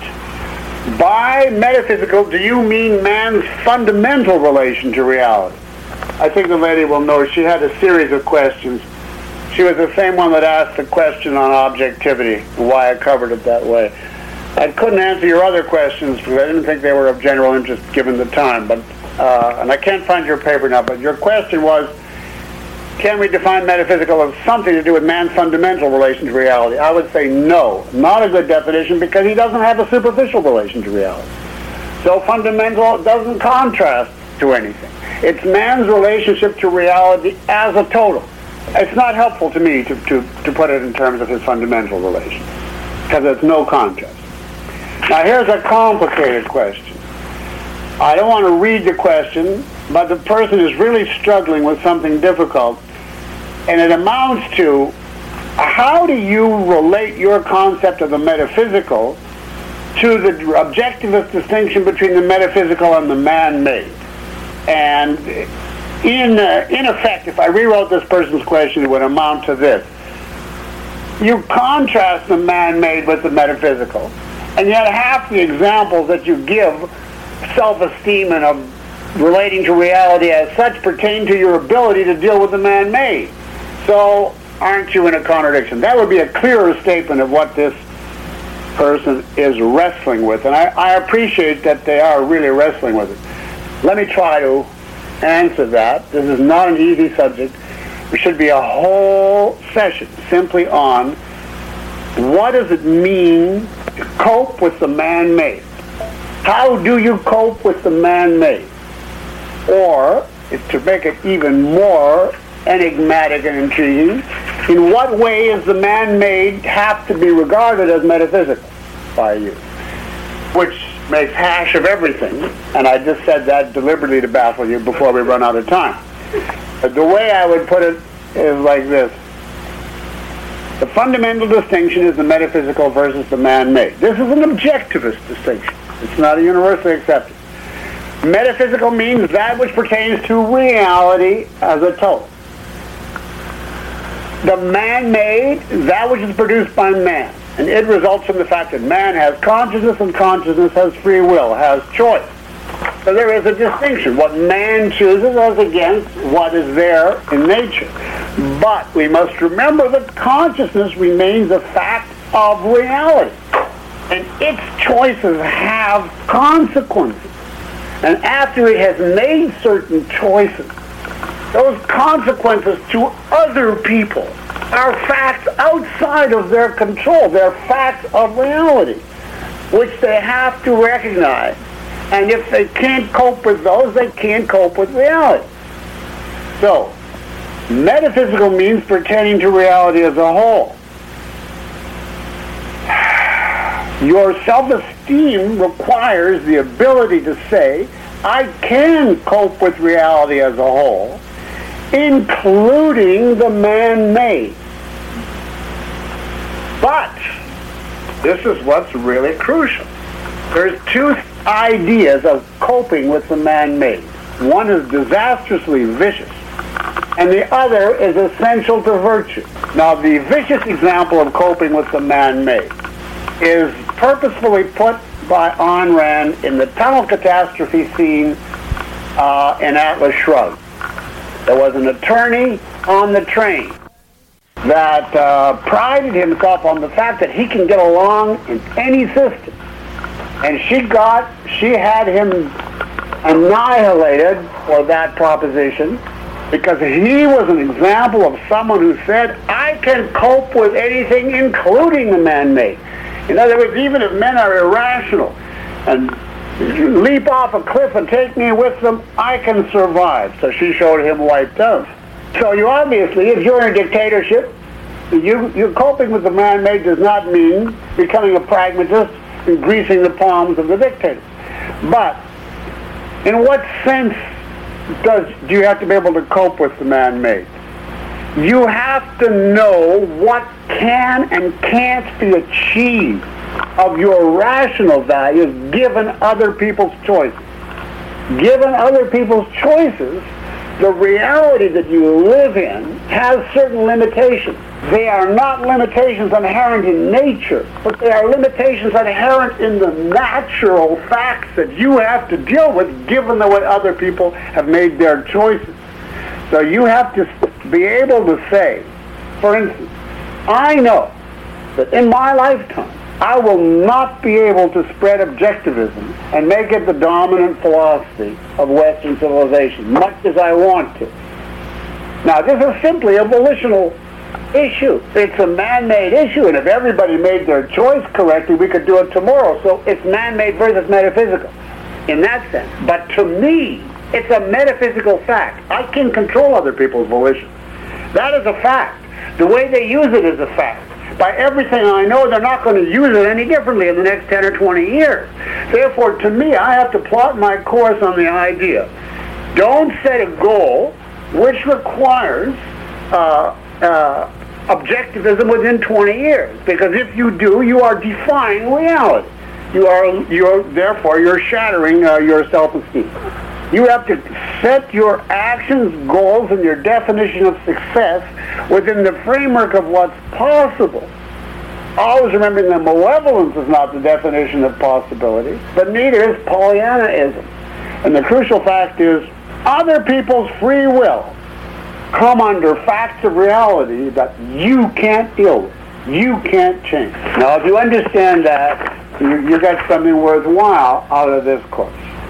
by metaphysical, do you mean man's fundamental relation to reality? I think the lady will know. She had a series of questions. She was the same one that asked the question on objectivity, and why I covered it that way. I couldn't answer your other questions because I didn't think they were of general interest given the time. But uh, and I can't find your paper now, but your question was, can we define metaphysical as something to do with man's fundamental relation to reality? I would say no, not a good definition, because he doesn't have a superficial relation to reality. So fundamental doesn't contrast to anything. It's man's relationship to reality as a total. It's not helpful to me to, to, to put it in terms of his fundamental relation, because it's no contrast. Now here's a complicated question. I don't want to read the question, but the person is really struggling with something difficult. And it amounts to, how do you relate your concept of the metaphysical to the objectivist distinction between the metaphysical and the man-made? And in, uh, in effect, if I rewrote this person's question, it would amount to this. You contrast the man-made with the metaphysical, and yet half the examples that you give, self-esteem and of relating to reality as such, pertain to your ability to deal with the man-made. So, aren't you in a contradiction? That would be a clearer statement of what this person is wrestling with. And I, I appreciate that they are really wrestling with it. Let me try to answer that. This is not an easy subject. There should be a whole session simply on what does it mean to cope with the man-made. How do you cope with the man-made? Or, if to make it even more enigmatic and intriguing, in what way is the man-made have to be regarded as metaphysical by you? Which makes hash of everything, and I just said that deliberately to baffle you before we run out of time. But the way I would put it is like this. The fundamental distinction is the metaphysical versus the man-made. This is an objectivist distinction. It's not a universally accepted. Metaphysical means that which pertains to reality as a total. The man-made, that which is produced by man. And it results from the fact that man has consciousness and consciousness has free will, has choice. So there is a distinction. What man chooses as against what is there in nature. But we must remember that consciousness remains a fact of reality. And its choices have consequences. And after it has made certain choices, those consequences to other people are facts outside of their control. They're facts of reality, which they have to recognize. And if they can't cope with those, they can't cope with reality. So, metaphysical means pertaining to reality as a whole. Your self-esteem requires the ability to say, I can cope with reality as a whole, including the man-made. But this is what's really crucial. There's two ideas of coping with the man-made. One is disastrously vicious, and the other is essential to virtue. Now, the vicious example of coping with the man-made is purposefully put by Ayn Rand in the tunnel catastrophe scene uh, in Atlas Shrugged. There was an attorney on the train that uh, prided himself on the fact that he can get along in any system. And she got, she had him annihilated for that proposition because he was an example of someone who said, I can cope with anything, including the man-made. In other words, even if men are irrational and leap off a cliff and take me with them, I can survive. So she showed him wiped out. So you obviously, if you're in a dictatorship, you, you coping with the man-made does not mean becoming a pragmatist and greasing the palms of the dictator. But in what sense does do you have to be able to cope with the man-made? You have to know what can and can't be achieved of your rational values given other people's choices. Given other people's choices, the reality that you live in has certain limitations. They are not limitations inherent in nature, but they are limitations inherent in the natural facts that you have to deal with given the way other people have made their choices. So you have to be able to say, for instance, I know that in my lifetime, I will not be able to spread objectivism and make it the dominant philosophy of Western civilization, much as I want to. Now, this is simply a volitional issue. It's a man-made issue, and if everybody made their choice correctly, we could do it tomorrow. So it's man-made versus metaphysical in that sense. But to me, it's a metaphysical fact. I can control other people's volition. That is a fact. The way they use it is a fact. By everything I know, they're not going to use it any differently in the next ten or twenty years. Therefore, to me, I have to plot my course on the idea. Don't set a goal which requires uh, uh, objectivism within twenty years. Because if you do, you are defying reality. You are, you're, therefore, you're shattering uh, your self-esteem. You have to set your actions, goals, and your definition of success within the framework of what's possible. Always remembering that malevolence is not the definition of possibility, but neither is Pollyannaism. And the crucial fact is, other people's free will come under facts of reality that you can't deal with. You can't change. Now, if you understand that, you, you got something worthwhile out of this course.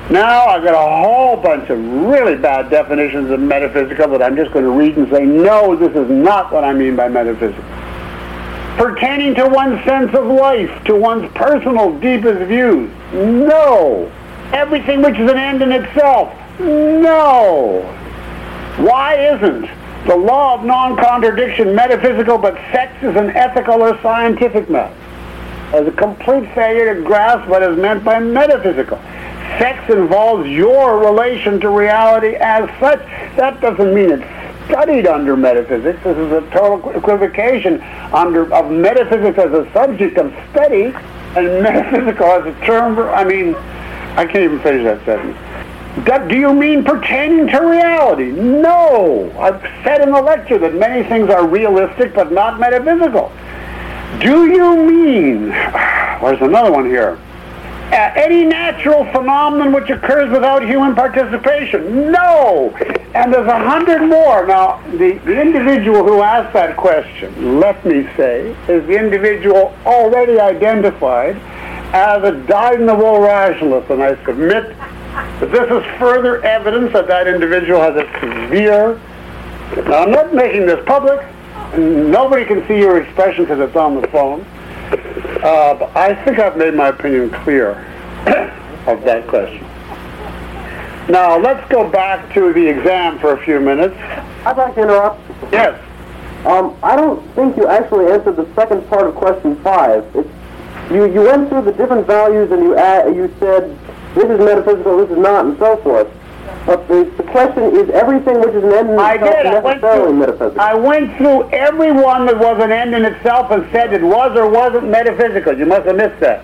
Now I've got a whole bunch of really bad definitions of metaphysical that I'm just going to read and say, no, this is not what I mean by metaphysical. Pertaining to one's sense of life, to one's personal deepest views. No. Everything which is an end in itself. No. Why isn't the law of non-contradiction metaphysical, but sex is an ethical or scientific matter? As a complete failure to grasp what is meant by metaphysical. Sex involves your relation to reality as such. That doesn't mean it's studied under metaphysics. This is a total equivocation under of metaphysics as a subject of study and metaphysical as a term. I mean, I can't even finish that sentence. That, do you mean pertaining to reality? No. I've said in the lecture that many things are realistic but not metaphysical. Do you mean, there's another one here, uh, any natural phenomenon which occurs without human participation? No. And there's a hundred more. Now, the, the individual who asked that question, let me say, is the individual already identified as a dyed-in-the-wool rationalist, and I submit that this is further evidence that that individual has a severe... Now, I'm not making this public. Nobody can see your expression because it's on the phone. Uh, but I think I've made my opinion clear of that question. Now, let's go back to the exam for a few minutes. I'd like to interrupt. Yes. Um, I don't think you actually answered the second part of question five. It's, you, you went through the different values and you, add, you said, this is metaphysical, this is not, and so forth. But the, the question is, everything which is an end in I itself did. I went, necessarily through, metaphysical? I went through every one that was an end in itself and said it was or wasn't metaphysical. You must have missed that.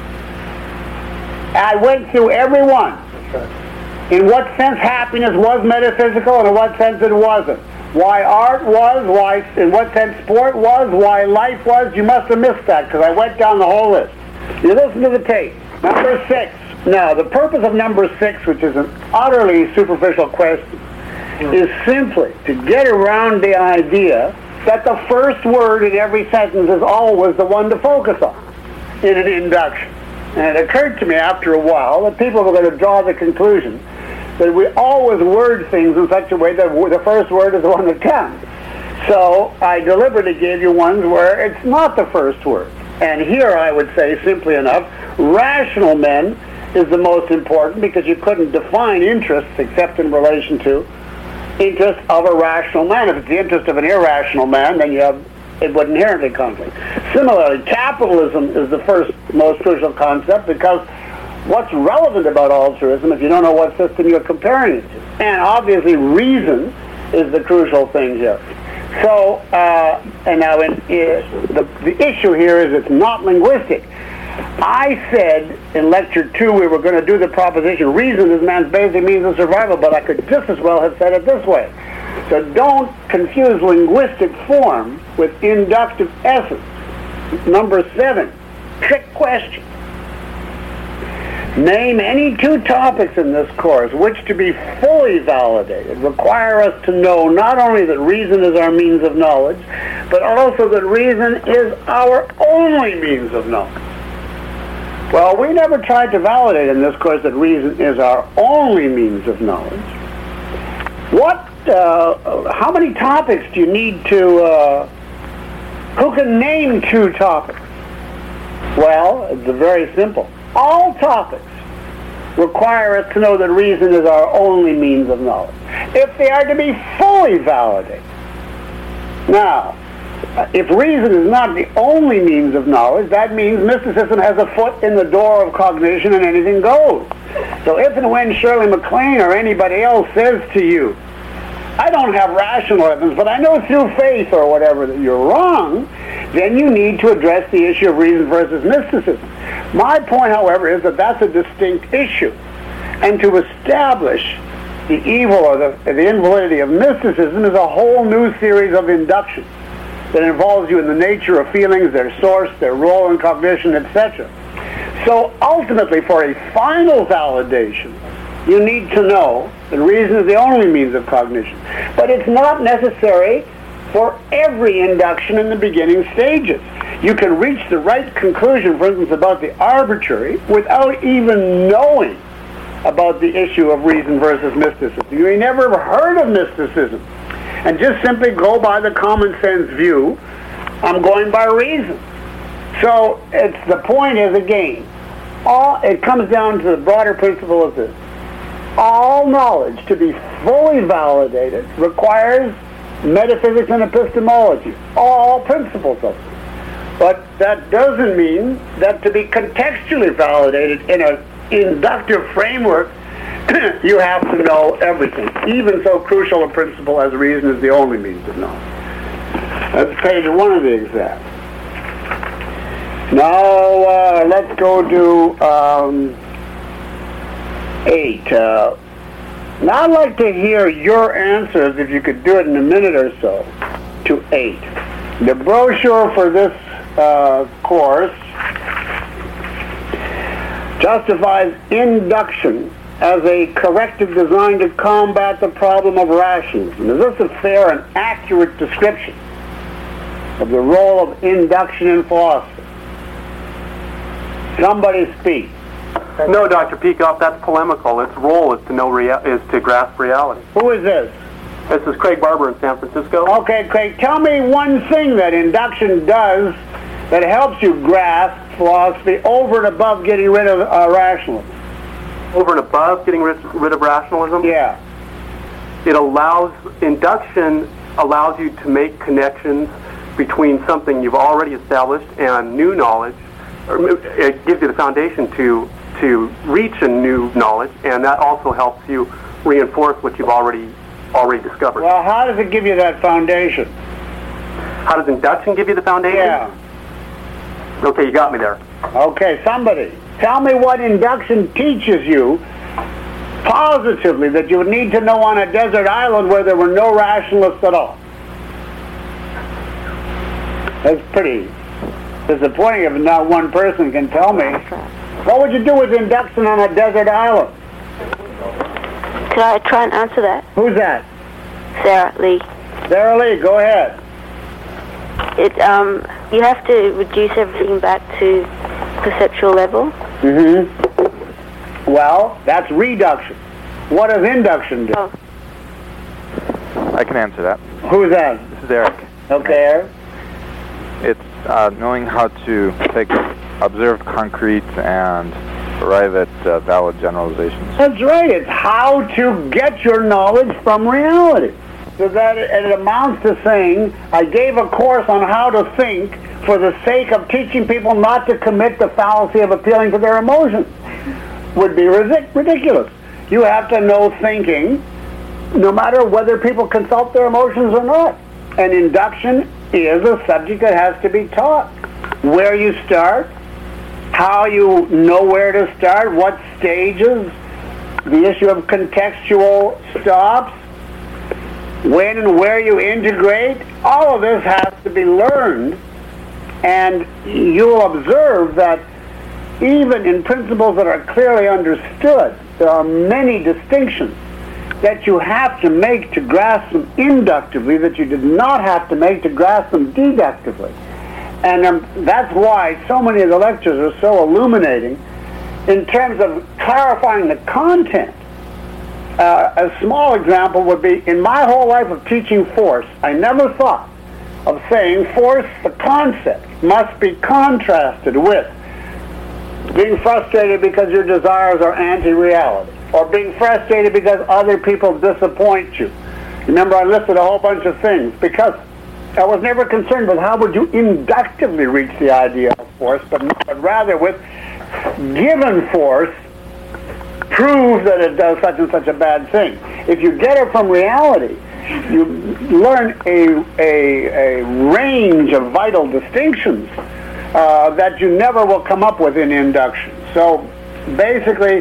I went through every one. In what sense happiness was metaphysical and in what sense it wasn't. Why art was, why in what sense sport was, why life was. You must have missed that because I went down the whole list. You listen to the tape. Number six. Now, the purpose of number six, which is an utterly superficial question, is simply to get around the idea that the first word in every sentence is always the one to focus on in an induction. And it occurred to me after a while that people were going to draw the conclusion that we always word things in such a way that the first word is the one that counts. So I deliberately gave you ones where it's not the first word. And here I would say, simply enough, rational men is the most important because you couldn't define interests except in relation to interest of a rational man. If it's the interest of an irrational man, then you have, it would inherently conflict. Similarly, capitalism is the first most crucial concept because what's relevant about altruism if you don't know what system you're comparing it to? And obviously reason is the crucial thing here. So, uh, and now in, uh, the, the issue here is it's not linguistic. I said in lecture two we were going to do the proposition, reason is man's basic means of survival, but I could just as well have said it this way. So don't confuse linguistic form with inductive essence. Number seven, trick question. Name any two topics in this course which to be fully validated require us to know not only that reason is our means of knowledge, but also that reason is our only means of knowledge. Well, we never tried to validate in this course that reason is our only means of knowledge. What, uh, how many topics do you need to, uh, who can name two topics? Well, it's very simple. All topics require us to know that reason is our only means of knowledge, if they are to be fully validated. Now, if reason is not the only means of knowledge, that means mysticism has a foot in the door of cognition and anything goes. So if and when Shirley MacLaine or anybody else says to you, I don't have rational evidence, but I know through faith or whatever that you're wrong, then you need to address the issue of reason versus mysticism. My point, however, is that that's a distinct issue. And to establish the evil or the, the invalidity of mysticism is a whole new series of inductions that involves you in the nature of feelings, their source, their role in cognition, et cetera. So ultimately, for a final validation, you need to know that reason is the only means of cognition. But it's not necessary for every induction in the beginning stages. You can reach the right conclusion, for instance, about the arbitrary without even knowing about the issue of reason versus mysticism. You may never have heard of mysticism, and just simply go by the common sense view, I'm going by reason. So it's the point is, again, all it comes down to the broader principle of this. All knowledge to be fully validated requires metaphysics and epistemology, all principles of it. But that doesn't mean that to be contextually validated in an inductive framework, you have to know everything. Even so crucial a principle as reason is the only means of knowledge. That's page one of the exam. Now uh, let's go to um, eight. Uh, now I'd like to hear your answers, if you could do it in a minute or so, to eight. The brochure for this uh, course justifies induction as a corrective designed to combat the problem of rationalism. Is this a fair and accurate description of the role of induction in philosophy? Somebody speak. No, Doctor Peikoff, that's polemical. Its role is to know rea- is to grasp reality. Who is this? This is Craig Barber in San Francisco. Okay, Craig, tell me one thing that induction does that helps you grasp philosophy over and above getting rid of uh, rationalism. Over and above getting rid, rid of rationalism? Yeah. It allows, induction allows you to make connections between something you've already established and new knowledge. It gives you the foundation to to reach a new knowledge, and that also helps you reinforce what you've already already discovered. Well, how does it give you that foundation? How does induction give you the foundation? Yeah. Okay, you got me there. Okay, somebody. Tell me what induction teaches you positively that you would need to know on a desert island where there were no rationalists at all. That's pretty disappointing if not one person can tell me. What would you do with induction on a desert island? Could I try and answer that? Who's that? Sarah Lee. Sarah Lee, go ahead. It um, you have to reduce everything back to perceptual level. Mm-hmm. Well, that's reduction. What does induction do? Oh. I can answer that. Who's that? This is Eric. Okay, Eric. It's uh, knowing how to take observed concrete and arrive at uh, valid generalizations. That's right. It's how to get your knowledge from reality. So that it, it amounts to saying, I gave a course on how to think for the sake of teaching people not to commit the fallacy of appealing to their emotions. Would be ridic- ridiculous. You have to know thinking, no matter whether people consult their emotions or not. And induction is a subject that has to be taught. Where you start, how you know where to start, what stages, the issue of contextual stops, when and where you integrate, all of this has to be learned. And you'll observe that even in principles that are clearly understood, there are many distinctions that you have to make to grasp them inductively that you did not have to make to grasp them deductively. And um, that's why so many of the lectures are so illuminating in terms of clarifying the content. Uh, a small example would be, in my whole life of teaching force, I never thought of saying force, the concept, must be contrasted with being frustrated because your desires are anti-reality, or being frustrated because other people disappoint you. Remember, I listed a whole bunch of things because I was never concerned with how would you inductively reach the idea of force, but, but rather with given force, prove that it does such and such a bad thing. If you get it from reality, you learn a, a, a range of vital distinctions uh, that you never will come up with in induction. So basically,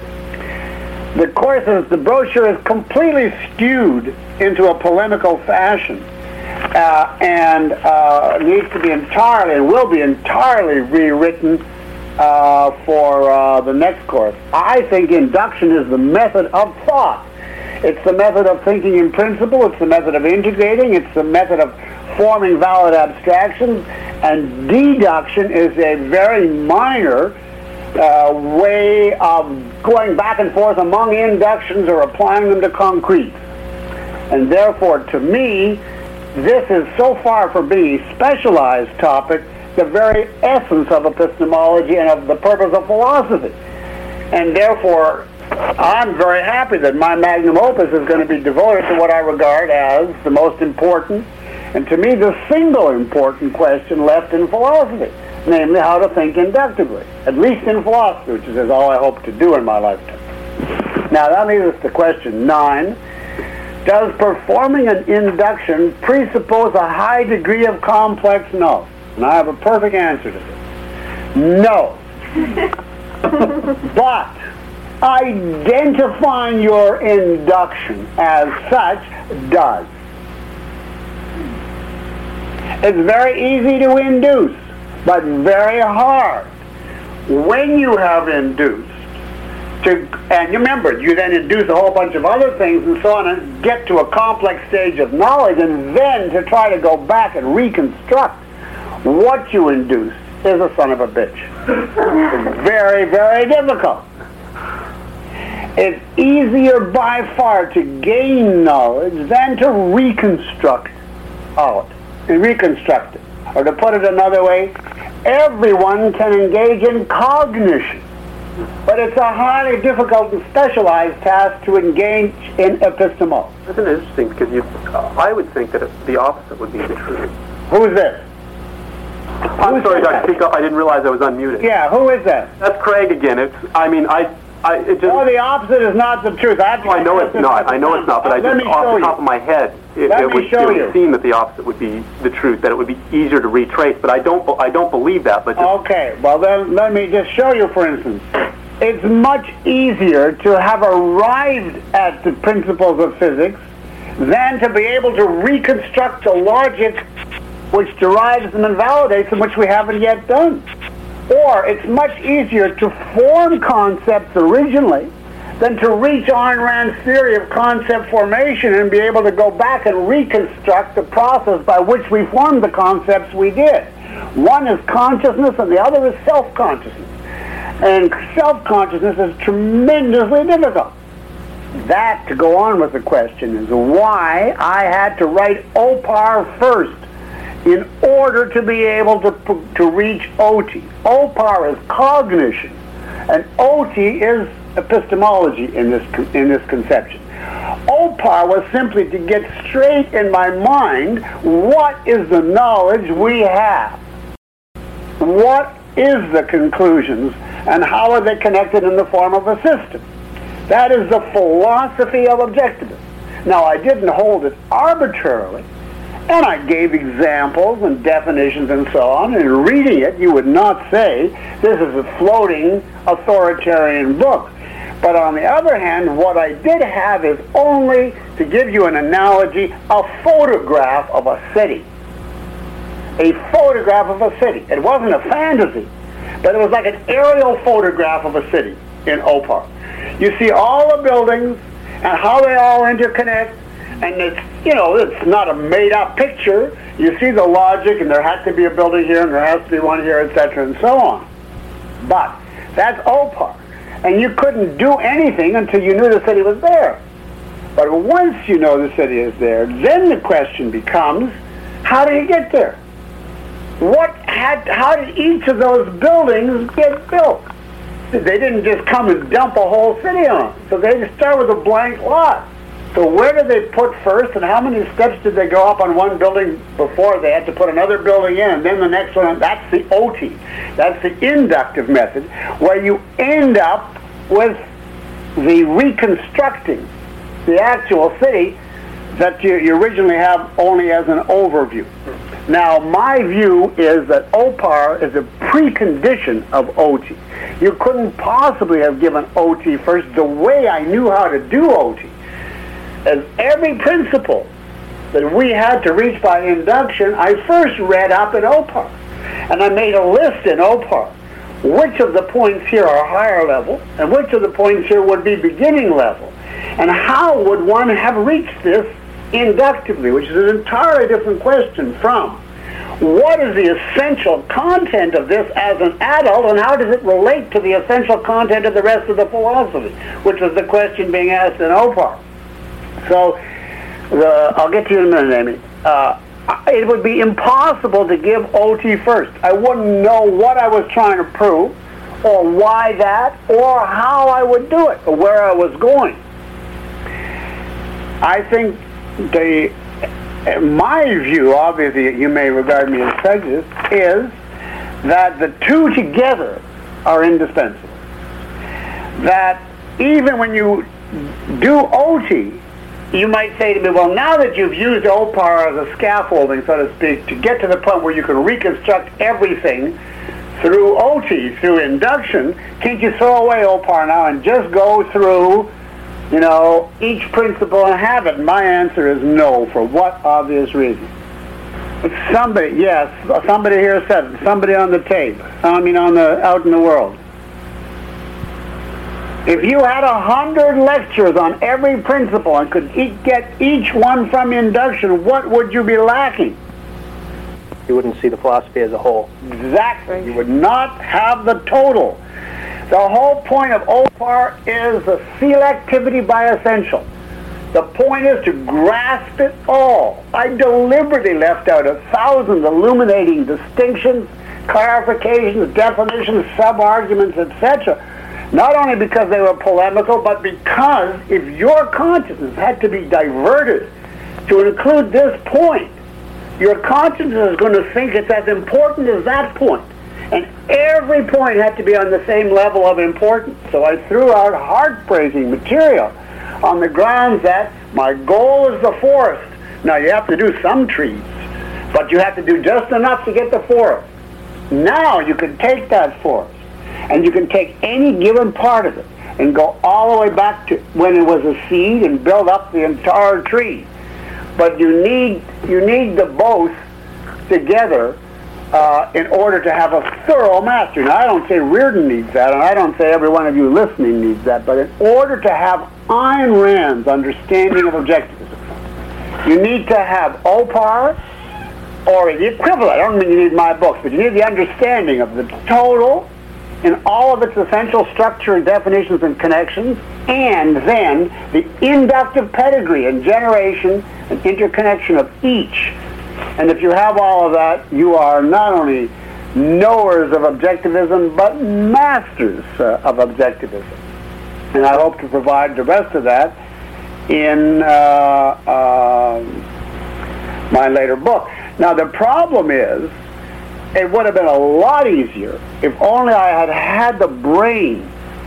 the course is, the brochure is completely skewed into a polemical fashion uh, and uh, needs to be entirely, and will be entirely rewritten uh, for uh, the next course. I think induction is the method of thought. It's the method of thinking in principle, it's the method of integrating, it's the method of forming valid abstractions, and deduction is a very minor uh, way of going back and forth among inductions or applying them to concrete. And therefore, to me, this is so far from being a specialized topic, the very essence of epistemology and of the purpose of philosophy. And therefore, I'm very happy that my magnum opus is going to be devoted to what I regard as the most important, and to me the single important question left in philosophy, namely how to think inductively, at least in philosophy, which is all I hope to do in my lifetime. Now that leads us to question nine. Does performing an induction presuppose a high degree of complex knowledge? And I have a perfect answer to this. No. But identifying your induction as such does. It's very easy to induce, but very hard. When you have induced, to, and you remember, you then induce a whole bunch of other things and so on and get to a complex stage of knowledge, and then to try to go back and reconstruct what you induced is a son of a bitch. It's very, very difficult. It's easier by far to gain knowledge than to reconstruct out and reconstruct it. Or to put it another way, everyone can engage in cognition, but it's a highly difficult and specialized task to engage in epistemology. Isn't it interesting? Because you, uh, I would think that it, the opposite would be the truth. Who's this? I'm Who's sorry, that? Doctor Pico, I didn't realize I was unmuted. Yeah, who is that? That's Craig again. It's, I mean, I, I, it just... Oh, the opposite is not the truth. That's I know it's not. I know it's not, but I Let just, me off show the you. top of my head, it, Let it me would, show it you. would seem that the opposite would be the truth, that it would be easier to retrace, but I don't, I don't believe that, but just... Okay, well then let me just show you, for instance. It's much easier to have arrived at the principles of physics than to be able to reconstruct the logic which derives them and validates them, which we haven't yet done. Or it's much easier to form concepts originally than to reach Ayn Rand's theory of concept formation and be able to go back and reconstruct the process by which we formed the concepts we did. One is consciousness and the other is self-consciousness. And self-consciousness is tremendously difficult. That, to go on with the question, is why I had to write O P A R first in order to be able to, to reach O T. O P A R is cognition, and O T is epistemology in this, in this conception. O P A R was simply to get straight in my mind, what is the knowledge we have? What is the conclusions, and how are they connected in the form of a system? That is the philosophy of objectivism. Now, I didn't hold it arbitrarily, and I gave examples and definitions and so on, and in reading it, you would not say this is a floating authoritarian book. But on the other hand, what I did have is only, to give you an analogy, a photograph of a city. A photograph of a city. It wasn't a fantasy, but it was like an aerial photograph of a city in O P A R. You see all the buildings and how they all interconnect, and it's, you know, it's not a made-up picture. You see the logic, and there has to be a building here, and there has to be one here, et cetera, and so on. But that's O P A R, and you couldn't do anything until you knew the city was there. But once you know the city is there, then the question becomes, how do you get there? What had, how did each of those buildings get built? They didn't just come and dump a whole city on them. So they just start with a blank lot. So where did they put first, and how many steps did they go up on one building before they had to put another building in, and then the next one? That's the O T. That's the inductive method, where you end up with the reconstructing the actual city that you, you originally have only as an overview. Now, my view is that O P A R is a precondition of O T. You couldn't possibly have given O T first the way I knew how to do O T. As every principle that we had to reach by induction, I first read up in O P A R. And I made a list in O P A R. Which of the points here are higher level, and which of the points here would be beginning level? And how would one have reached this inductively, which is an entirely different question from what is the essential content of this as an adult, and how does it relate to the essential content of the rest of the philosophy, which was the question being asked in O P A R. So, the, I'll get to you in a minute, Amy. Uh, it would be impossible to give O T first. I wouldn't know what I was trying to prove, or why that, or how I would do it, or where I was going. I think the, my view, obviously you may regard me as prejudiced, is that the two together are indispensable. That even when you do O T, you might say to me, well, now that you've used O P A R as a scaffolding, so to speak, to get to the point where you can reconstruct everything through O T, through induction, can't you throw away O P A R now and just go through, you know, each principle and have it? And my answer is no, for what obvious reason? Somebody, yes, somebody here said it, somebody on the tape, I mean on the, out in the world. If you had a hundred lectures on every principle and could e- get each one from induction, what would you be lacking? You wouldn't see the philosophy as a whole. Exactly. You would not have the total. The whole point of O P A R is the selectivity by essential. The point is to grasp it all. I deliberately left out a thousand illuminating distinctions, clarifications, definitions, sub-arguments, et cetera. Not only because they were polemical, but because if your consciousness had to be diverted to include this point, your consciousness is going to think it's as important as that point. And every point had to be on the same level of importance. So I threw out heartbreaking material on the grounds that my goal is the forest. Now you have to do some trees, but you have to do just enough to get the forest. Now you can take that forest, and you can take any given part of it and go all the way back to when it was a seed and build up the entire tree. But you need you need the both together uh, in order to have a thorough mastery. Now, I don't say Reardon needs that, and I don't say every one of you listening needs that, but in order to have Ayn Rand's understanding of objectivism, you need to have O P A R, or the equivalent. I don't mean you need my books, but you need the understanding of the total in all of its essential structure, definitions, and connections, and then the inductive pedigree and generation and interconnection of each. And if you have all of that, you are not only knowers of objectivism, but masters uh, of objectivism. And I hope to provide the rest of that in uh, uh, my later book. Now, the problem is, it would have been a lot easier if only I had had the brain.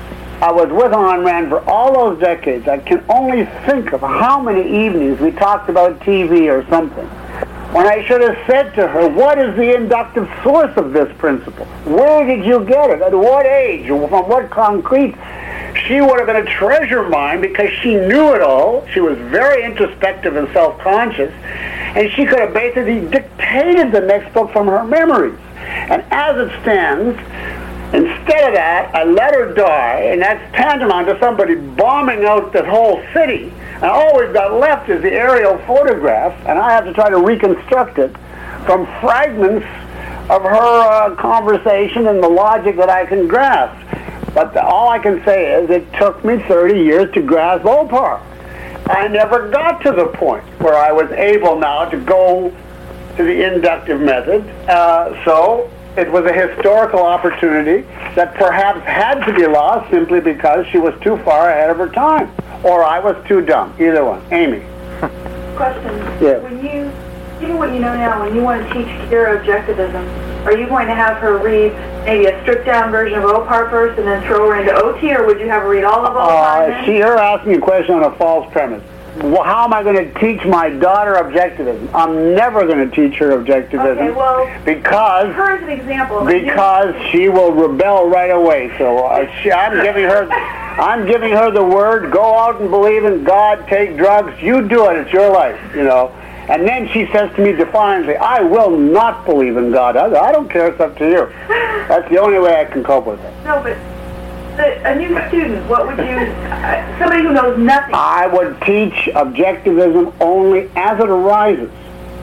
I was with Ayn Rand for all those decades. I can only think of how many evenings we talked about T V or something, when I should have said to her, what is the inductive source of this principle? Where did you get it? At what age? From what concrete? She would have been a treasure mine because she knew it all. She was very introspective and self-conscious, and she could have basically dictated the next book from her memories. And as it stands, instead of that, I let her die, and that's tantamount to somebody bombing out the whole city. And all we've got left is the aerial photograph, and I have to try to reconstruct it from fragments of her uh, conversation and the logic that I can grasp. But the, all I can say is it took me thirty years to grasp O P A R. I never got to the point where I was able now to go to the inductive method. Uh, so it was a historical opportunity that perhaps had to be lost simply because she was too far ahead of her time, or I was too dumb. Either one. Amy. Question. Yes. When you, given what you know now, when you want to teach Kira objectivism, are you going to have her read maybe a stripped down version of O P A R first and then throw her into O T, or would you have her read all of O P A R? Uh, she, her asking a question on a false premise. Well, how am I going to teach my daughter objectivism? I'm never going to teach her objectivism. Okay, well, because her as an example. Because she will rebel right away. So uh, she, I'm giving her, I'm giving her the word. Go out and believe in God. Take drugs. You do it. It's your life. You know. And then she says to me defiantly, "I will not believe in God." I, I don't care. It's up to you. That's the only way I can cope with it. No, but. The, a new student, what would you, uh, somebody who knows nothing? I would teach objectivism only as it arises.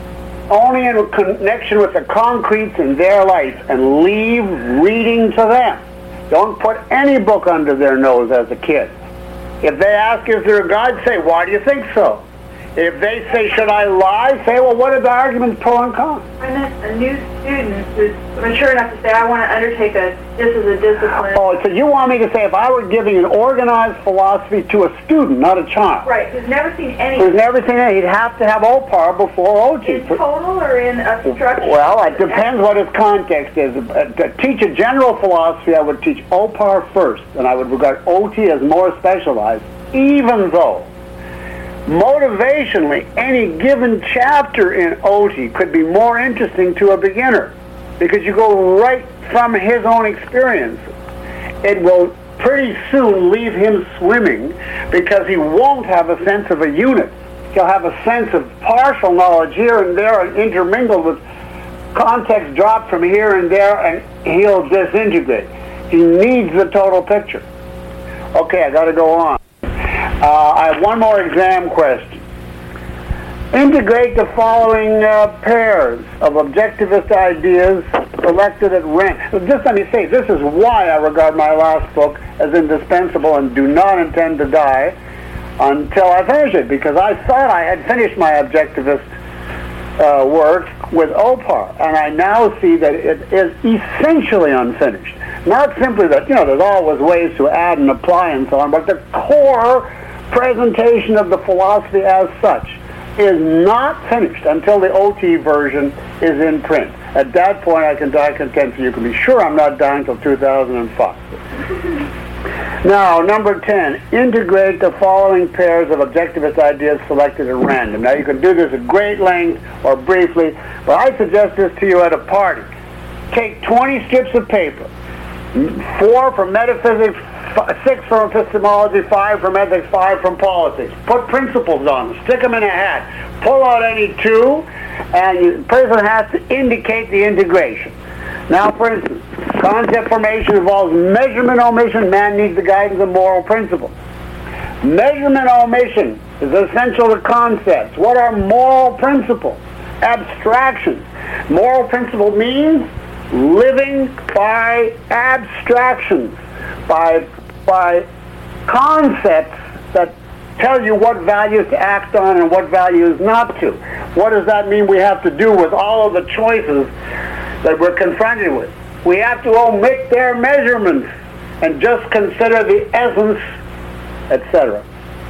only in connection with the concretes in their life, and leave reading to them. Don't put any book under their nose as a kid. If they ask, is there a God, say, why do you think so? If they say, should I lie, say, well, what are the arguments pro and con? When a new student who's mature enough to say, I want to undertake a, this is a discipline. Oh, so you want me to say if I were giving an organized philosophy to a student, not a child? Right, who's never seen any. Who's never seen any, he'd have to have O P A R before O T. In total or in a structure? Well, it depends what his context is. To teach a general philosophy, I would teach O P A R first, and I would regard O T as more specialized, even though motivationally, any given chapter in O T could be more interesting to a beginner because you go right from his own experience. It will pretty soon leave him swimming because he won't have a sense of a unit. He'll have a sense of partial knowledge here and there and intermingled with context dropped from here and there, and he'll disintegrate. He needs the total picture. Okay, I got to go on. Uh, I have one more exam question. Integrate the following uh, pairs of objectivist ideas selected at random. So just let me say, this is why I regard my last book as indispensable and do not intend to die until I finish it, because I thought I had finished my objectivist uh, work with O P A R, and I now see that it is essentially unfinished. Not simply that, you know, there's always ways to add and apply and so on, but the core presentation of the philosophy as such is not finished until the O T version is in print. At that point, I can die content, so you can be sure I'm not dying until two thousand five. Now, number ten, integrate the following pairs of objectivist ideas selected at random. Now, you can do this at great length or briefly, but I suggest this to you at a party. Take twenty strips of paper, four from metaphysics, six from epistemology, five from ethics, five from politics. Put principles on them, stick them in a hat, pull out any two, and the person has to indicate the integration. Now, for instance, concept formation involves measurement omission. Man needs the guidance of moral principles. Measurement omission is essential to concepts. What are moral principles? Abstractions. Moral principle means living by abstractions, by by concepts that tell you what values to act on and what values not to. What does that mean we have to do with all of the choices that we're confronted with? We have to omit their measurements and just consider the essence, et cetera.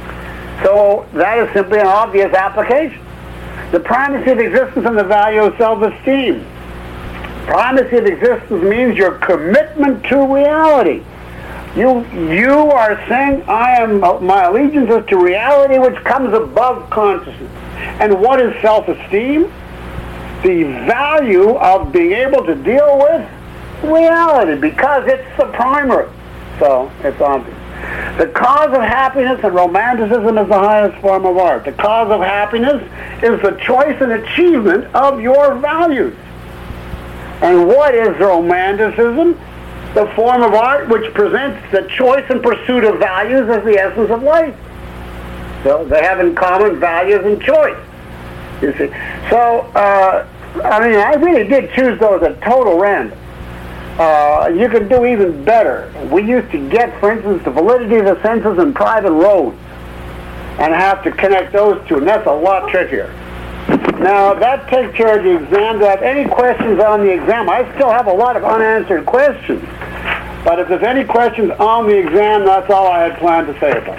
So that is simply an obvious application. The primacy of existence and the value of self-esteem. Primacy of existence means your commitment to reality. You you are saying, I am, my allegiance is to reality which comes above consciousness. And what is self-esteem? The value of being able to deal with reality, because it's the primary. So, it's obvious. The cause of happiness, and romanticism is the highest form of art. The cause of happiness is the choice and achievement of your values. And what is romanticism? The form of art which presents the choice and pursuit of values as the essence of life. So they have in common values and choice, you see. So, uh, I mean, I really did choose those at total random. Uh, you can do even better. We used to get, for instance, the validity of the senses and private roads and have to connect those two, and that's a lot trickier. Now, that takes care of the exam. Do I have any questions on the exam? I still have a lot of unanswered questions. But if there's any questions on the exam, that's all I had planned to say about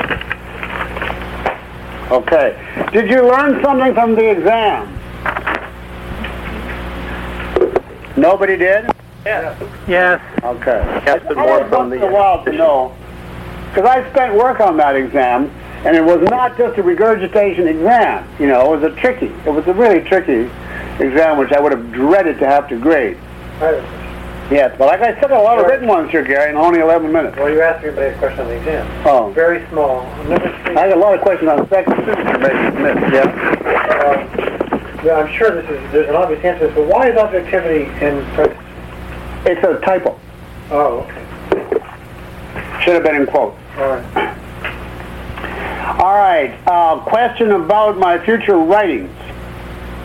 it. Okay. Did you learn something from the exam? Nobody did? Yes. Yes. Okay. Yes, but more from the a while to know, because I spent work on that exam, and it was not just a regurgitation exam. You know, it was a tricky, it was a really tricky exam, which I would have dreaded to have to grade. Yes, but like I said, a lot of written ones here, Gary, in only eleven minutes. Well, you asked me about a question on the exam. Oh. Very small. I got a lot of questions on the second semester. Yeah. Uh, yeah, I'm sure this is, there's an obvious answer to this, but why is objectivity in parentheses? It's a typo. Oh, okay. Should have been in quotes. All right. All right. Uh, question about my future writings.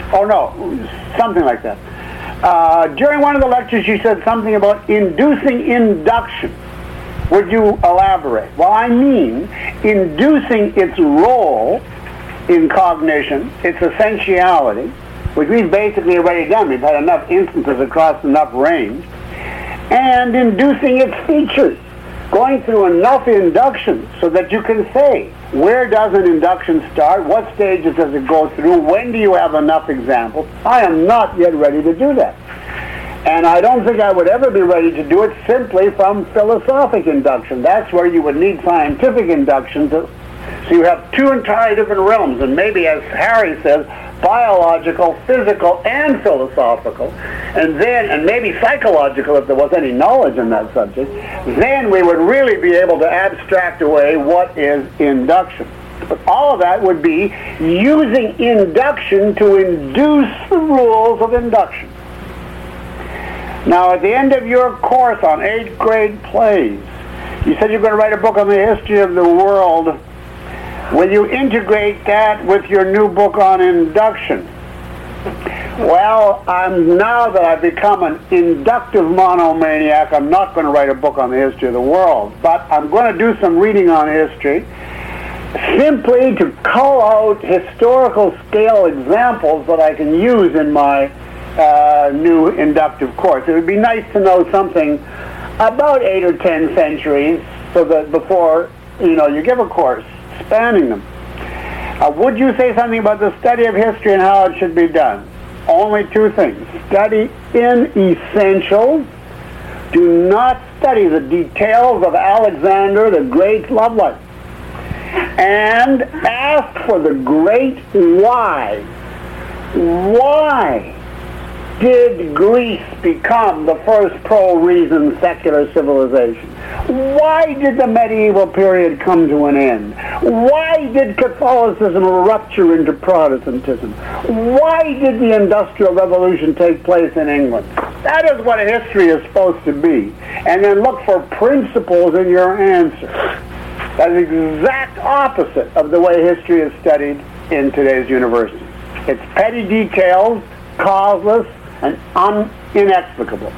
Oh, no, something like that. Uh, during one of the lectures, you said something about inducing induction. Would you elaborate? Well, I mean inducing its role in cognition, its essentiality, which we've basically already done. We've had enough instances across enough range. And inducing its features, going through enough inductions so that you can say, where does an induction start? What stages does it go through? When do you have enough examples? I am not yet ready to do that. And I don't think I would ever be ready to do it simply from philosophic induction. That's where you would need scientific induction. To, so you have two entirely different realms. And maybe, as Harry says, biological, physical, and philosophical, and then, and maybe psychological if there was any knowledge in that subject, then we would really be able to abstract away what is induction. But all of that would be using induction to induce the rules of induction. Now, at the end of your course on eighth grade plays, you said you're going to write a book on the history of the world. Will you integrate that with your new book on induction? Well, I'm now that I've become an inductive monomaniac, I'm not going to write a book on the history of the world, but I'm going to do some reading on history, simply to call out historical scale examples that I can use in my uh, new inductive course. It would be nice to know something about eight or ten centuries, so that before, you know, you give a course spanning them. Uh, would you say something about the study of history and how it should be done? Only two things. Study in essentials. Do not study the details of Alexander the Great's love life. And ask for the great why. Why did Greece become the first pro-reason secular civilization? Why did the medieval period come to an end? Why did Catholicism rupture into Protestantism? Why did the Industrial Revolution take place in England? That is what history is supposed to be. And then look for principles in your answer. That is the exact opposite of the way history is studied in today's universities. It's petty details, causeless, and un- inexplicable.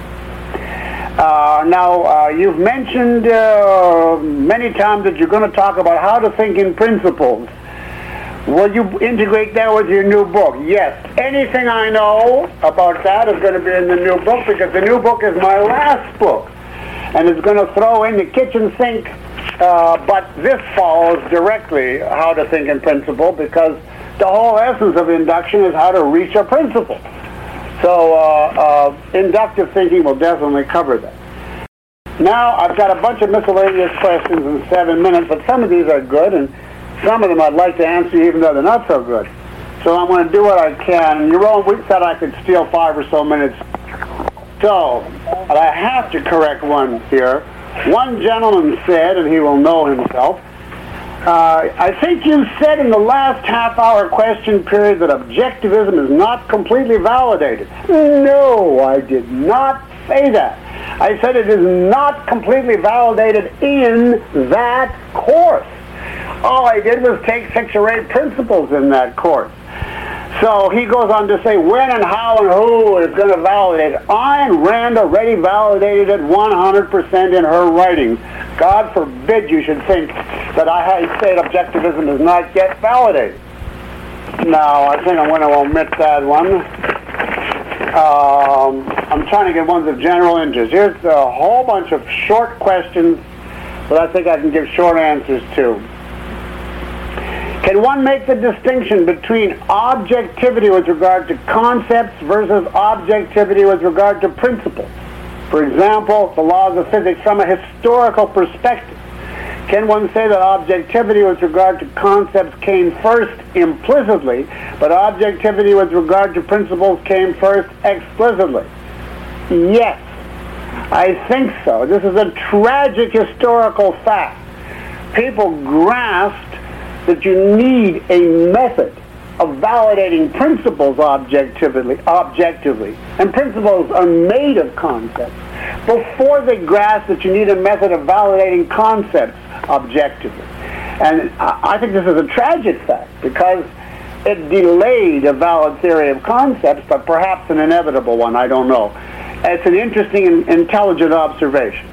Uh, now, uh, you've mentioned uh, many times that you're going to talk about how to think in principles. Will you integrate that with your new book? Yes. Anything I know about that is going to be in the new book, because the new book is my last book. And it's going to throw in the kitchen sink, uh, but this follows directly how to think in principle, because the whole essence of induction is how to reach a principle. So uh, uh, inductive thinking will definitely cover that. Now, I've got a bunch of miscellaneous questions in seven minutes, but some of these are good, and some of them I'd like to answer even though they're not so good. So I'm going to do what I can. And Yaron, we said I could steal five or so minutes. So, but I have to correct one here. One gentleman said, and he will know himself, Uh, I think you said in the last half-hour question period that objectivism is not completely validated. No, I did not say that. I said it is not completely validated in that course. All I did was take six or eight principles in that course. So he goes on to say when and how and who is going to validate it. Ayn Rand already validated it one hundred percent in her writings. God forbid you should think that I said objectivism is not yet validated. Now, I think I'm going to omit that one. Um, I'm trying to get ones of general interest. Here's a whole bunch of short questions that I think I can give short answers to. Can one make the distinction between objectivity with regard to concepts versus objectivity with regard to principles? For example, the laws of physics from a historical perspective. Can one say that objectivity with regard to concepts came first implicitly, but objectivity with regard to principles came first explicitly? Yes, I think so. This is a tragic historical fact. People grasped that you need a method of validating principles objectively, objectively, and principles are made of concepts, before they grasp that you need a method of validating concepts objectively. And I think this is a tragic fact, because it delayed a valid theory of concepts, but perhaps an inevitable one, I don't know. It's an interesting and intelligent observation.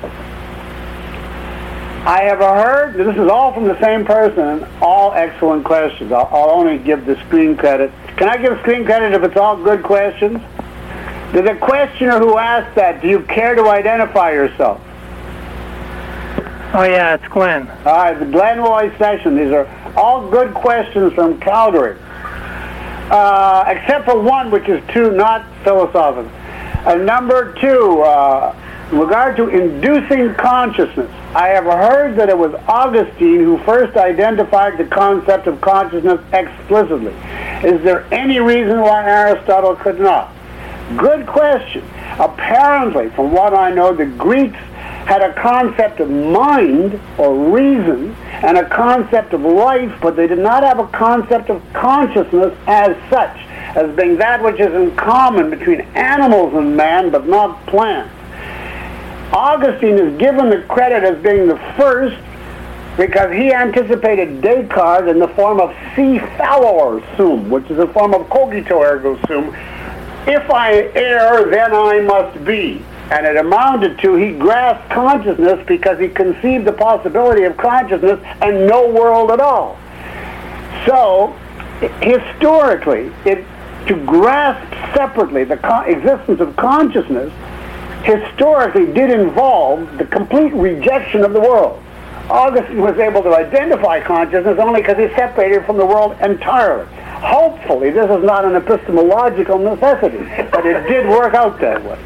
I have heard, this is all from the same person, all excellent questions. I'll, I'll only give the screen credit. Can I give screen credit if it's all good questions? To the questioner who asked that, do you care to identify yourself? Oh, yeah, it's Glenn. All right, the Glenn Roy session. These are all good questions from Calgary. Uh, except for one, which is too not philosophical. Uh, number two, uh, in regard to inducing consciousness, I have heard that it was Augustine who first identified the concept of consciousness explicitly. Is there any reason why Aristotle could not? Good question. Apparently, from what I know, the Greeks had a concept of mind or reason and a concept of life, but they did not have a concept of consciousness as such, as being that which is in common between animals and man, but not plants. Augustine is given the credit as being the first because he anticipated Descartes in the form of si fallor sum, which is a form of cogito ergo sum. If I err, then I must be. And it amounted to he grasped consciousness because he conceived the possibility of consciousness and no world at all. So, historically, it, to grasp separately the co- existence of consciousness historically did involve the complete rejection of the world. Augustine was able to identify consciousness only because he separated from the world entirely. Hopefully, this is not an epistemological necessity, but it did work out that way.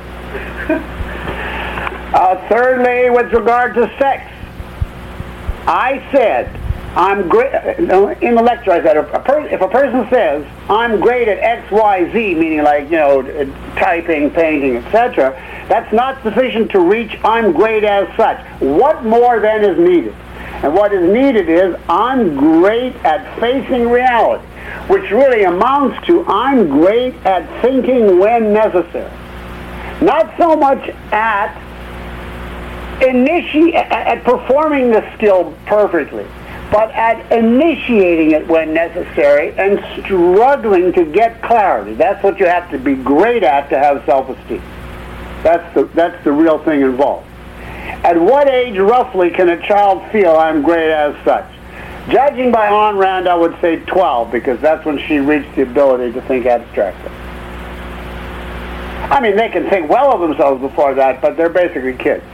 Uh, thirdly, with regard to sex, I said, I'm great, in the lecture I said, if a, per, if a person says, I'm great at X, Y, Z, meaning like, you know, typing, painting, et cetera, that's not sufficient to reach I'm great as such. What more then is needed? And what is needed is I'm great at facing reality, which really amounts to I'm great at thinking when necessary. Not so much at initi- at performing the skill perfectly, but at initiating it when necessary and struggling to get clarity. That's what you have to be great at to have self-esteem. That's the, that's the real thing involved. At what age, roughly, can a child feel I'm great as such? Judging by Ayn Rand, I would say twelve, because that's when she reached the ability to think abstractly. I mean, they can think well of themselves before that, but they're basically kids.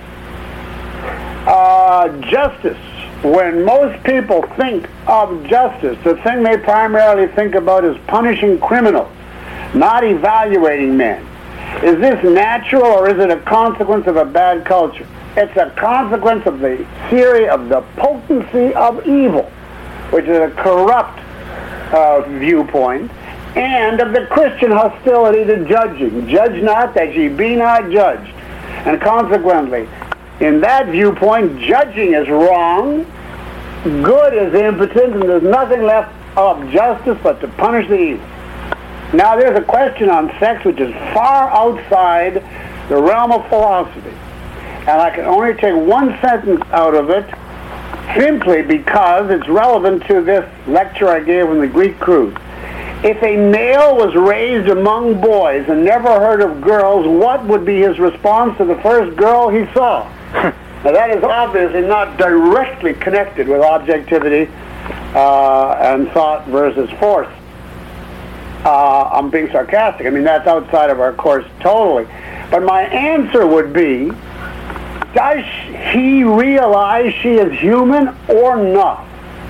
Uh, justice. When most people think of justice, the thing they primarily think about is punishing criminals, not evaluating men. Is this natural, or is it a consequence of a bad culture? It's a consequence of the theory of the potency of evil, which is a corrupt uh, viewpoint, and of the Christian hostility to judging. Judge not that ye be not judged. And consequently, in that viewpoint, judging is wrong, good is impotent, and there's nothing left of justice but to punish the evil. Now, there's a question on sex which is far outside the realm of philosophy. And I can only take one sentence out of it simply because it's relevant to this lecture I gave on the Greek cruise. If a male was raised among boys and never heard of girls, what would be his response to the first girl he saw? Now, that is obviously not directly connected with objectivity uh, and thought versus force. Uh, I'm being sarcastic. I mean, that's outside of our course totally. But my answer would be, does he realize she is human or not?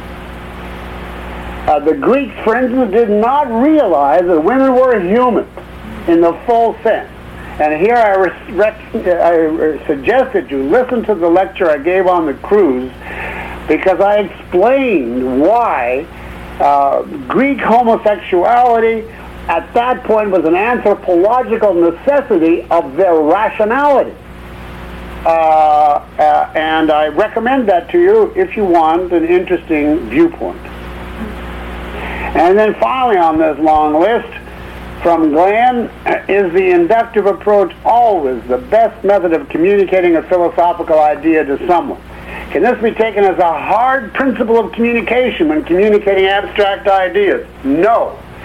Uh, the Greeks, for instance, did not realize that women were human in the full sense. And here I, res- rec- I suggested you listen to the lecture I gave on the cruise, because I explained why uh, Greek homosexuality at that point was an anthropological necessity of their rationality. Uh, uh, and I recommend that to you if you want an interesting viewpoint. And then finally on this long list, from Glenn, is the inductive approach always the best method of communicating a philosophical idea to someone? Can this be taken as a hard principle of communication when communicating abstract ideas? No.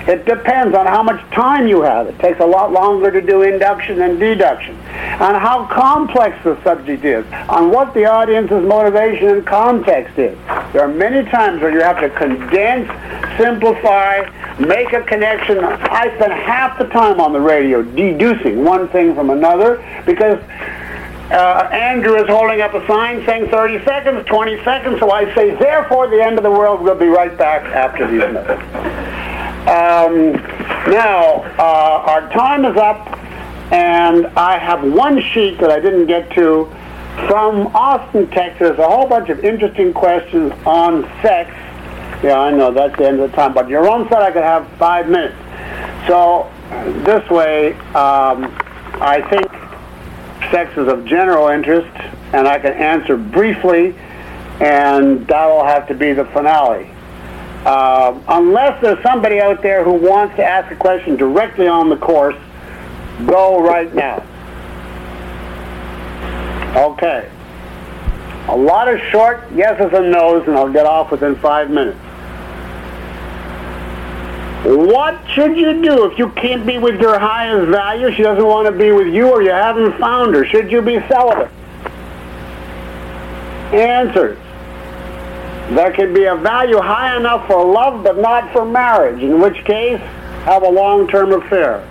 It depends on how much time you have. It takes a lot longer to do induction than deduction. On how complex the subject is. On what the audience's motivation and context is. There are many times where you have to condense, simplify, make a connection. I spend half the time on the radio deducing one thing from another because uh, Andrew is holding up a sign saying thirty seconds, twenty seconds, so I say, therefore, the end of the world. We'll be right back after these minutes. Um, now, uh, our time is up, and I have one sheet that I didn't get to from Austin, Texas, a whole bunch of interesting questions on sex. Yeah, I know, that's the end of the time, but your own said I could have five minutes. So, this way, um, I think sex is of general interest, and I can answer briefly, and that'll have to be the finale. Uh, unless there's somebody out there who wants to ask a question directly on the course, go right now. Okay. A lot of short yeses and nos, and I'll get off within five minutes. What should you do if you can't be with your highest value? She doesn't want to be with you, or you haven't found her. Should you be celibate? Answers. There can be a value high enough for love but not for marriage, in which case, have a long-term affair.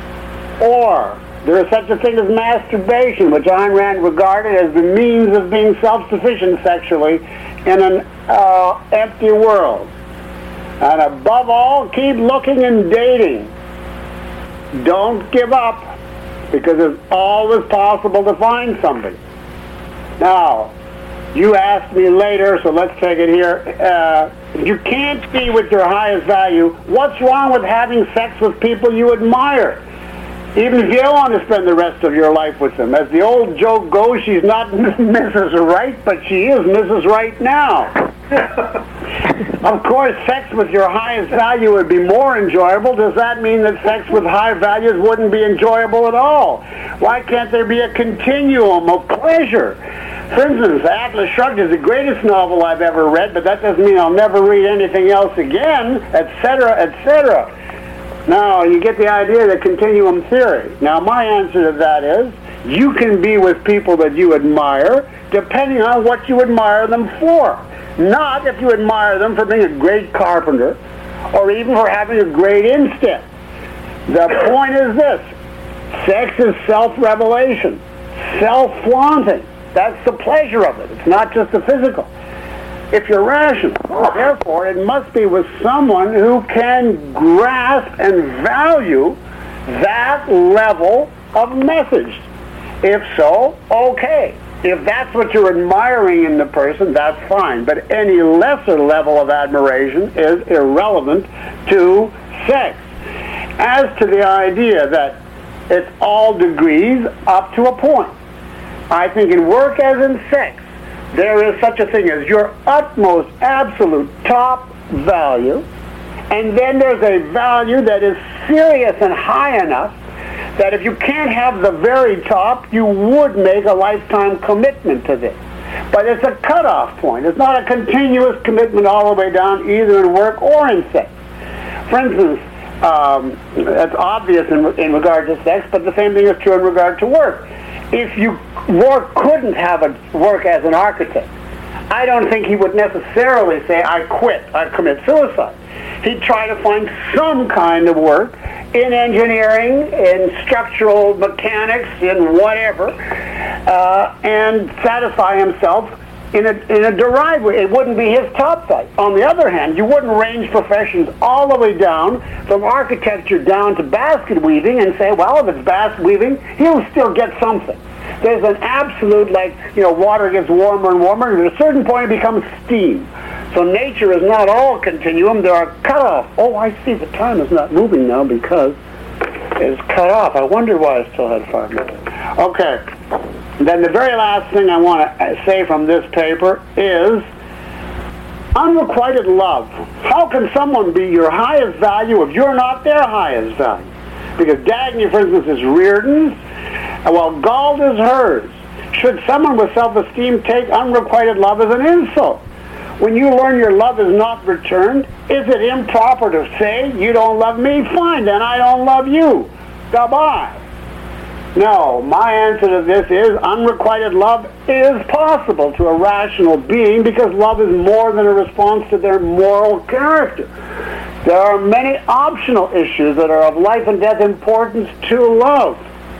Or, there is such a thing as masturbation, which Ayn Rand regarded as the means of being self-sufficient sexually in an uh, empty world. And above all, keep looking and dating. Don't give up, because it's always possible to find somebody. Now, you asked me later, so let's take it here. Uh, if you can't be with your highest value, what's wrong with having sex with people you admire? Even if you don't want to spend the rest of your life with them. As the old joke goes, she's not Missus Right, but she is Missus Right now. Of course, sex with your highest value would be more enjoyable. Does that mean that sex with high values wouldn't be enjoyable at all? Why can't there be a continuum of pleasure? For instance, Atlas Shrugged is the greatest novel I've ever read, but that doesn't mean I'll never read anything else again, et cetera, et cetera. Now, you get the idea of the continuum theory. Now, my answer to that is, you can be with people that you admire, depending on what you admire them for. Not if you admire them for being a great carpenter, or even for having a great instinct. The point is this: sex is self-revelation, self-flaunting. That's the pleasure of it. It's not just the physical. If you're rational, therefore, it must be with someone who can grasp and value that level of message. If so, okay. If that's what you're admiring in the person, that's fine. But any lesser level of admiration is irrelevant to sex. As to the idea that it's all degrees up to a point, I think in work as in sex, there is such a thing as your utmost absolute top value, and then there's a value that is serious and high enough that if you can't have the very top, you would make a lifetime commitment to this. But it's a cutoff point. It's not a continuous commitment all the way down, either in work or in sex. For instance, um, that's obvious in, in regard to sex, but the same thing is true in regard to work. If you work couldn't have a work as an architect, I don't think he would necessarily say, I quit, I commit suicide. He'd try to find some kind of work in engineering, in structural mechanics, in whatever, uh, and satisfy himself in a, in a derived way. It wouldn't be his top side. On the other hand, you wouldn't range professions all the way down, from architecture down to basket weaving, and say, well, if it's basket weaving, he'll still get something. There's an absolute, like, you know, water gets warmer and warmer, and at a certain point it becomes steam. So nature is not all continuum. There are cutoffs. Oh, I see, the time is not moving now because it's cut off. I wonder why I still had five minutes. Okay. Then the very last thing I want to say from this paper is unrequited love. How can someone be your highest value if you're not their highest value? Because Dagny, for instance, is Reardon's, while Galt is hers. Should someone with self-esteem take unrequited love as an insult? When you learn your love is not returned, is it improper to say, you don't love me? Fine, then I don't love you. Goodbye. No, my answer to this is unrequited love is possible to a rational being because love is more than a response to their moral character. There are many optional issues that are of life and death importance to love.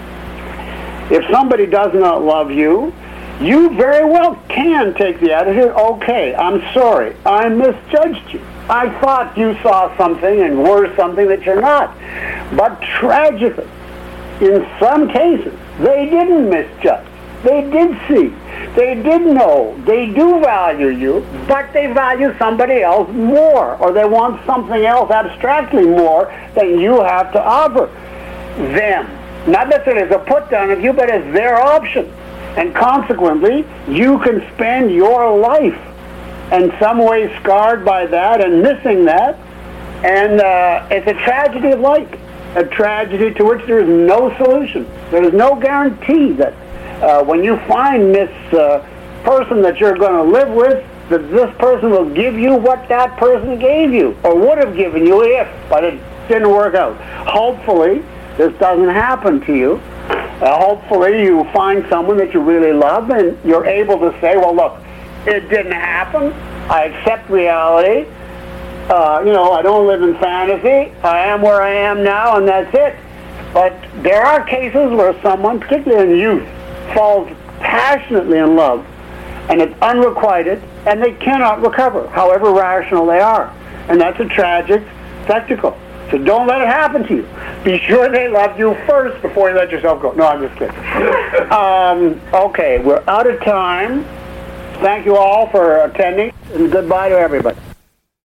If somebody does not love you, you very well can take the attitude, okay, I'm sorry, I misjudged you. I thought you saw something and were something that you're not. But tragically, in some cases, they didn't misjudge. They did see. They did know. They do value you, but they value somebody else more, or they want something else abstractly more than you have to offer them. Not necessarily as a put-down of you, but as their option. And consequently, you can spend your life in some way scarred by that and missing that. And uh, it's a tragedy of life, a tragedy to which there is no solution. There is no guarantee that uh, when you find this uh, person that you're going to live with, that this person will give you what that person gave you, or would have given you if, but it didn't work out. Hopefully, this doesn't happen to you. Uh, hopefully you find someone that you really love and you're able to say, well, look, it didn't happen. I accept reality. Uh, you know, I don't live in fantasy. I am where I am now, and that's it. But there are cases where someone, particularly in youth, falls passionately in love, and it's unrequited, and they cannot recover, however rational they are. And that's a tragic spectacle. So don't let it happen to you. Be sure they love you first before you let yourself go. No, I'm just kidding. um, okay, we're out of time. Thank you all for attending, and goodbye to everybody.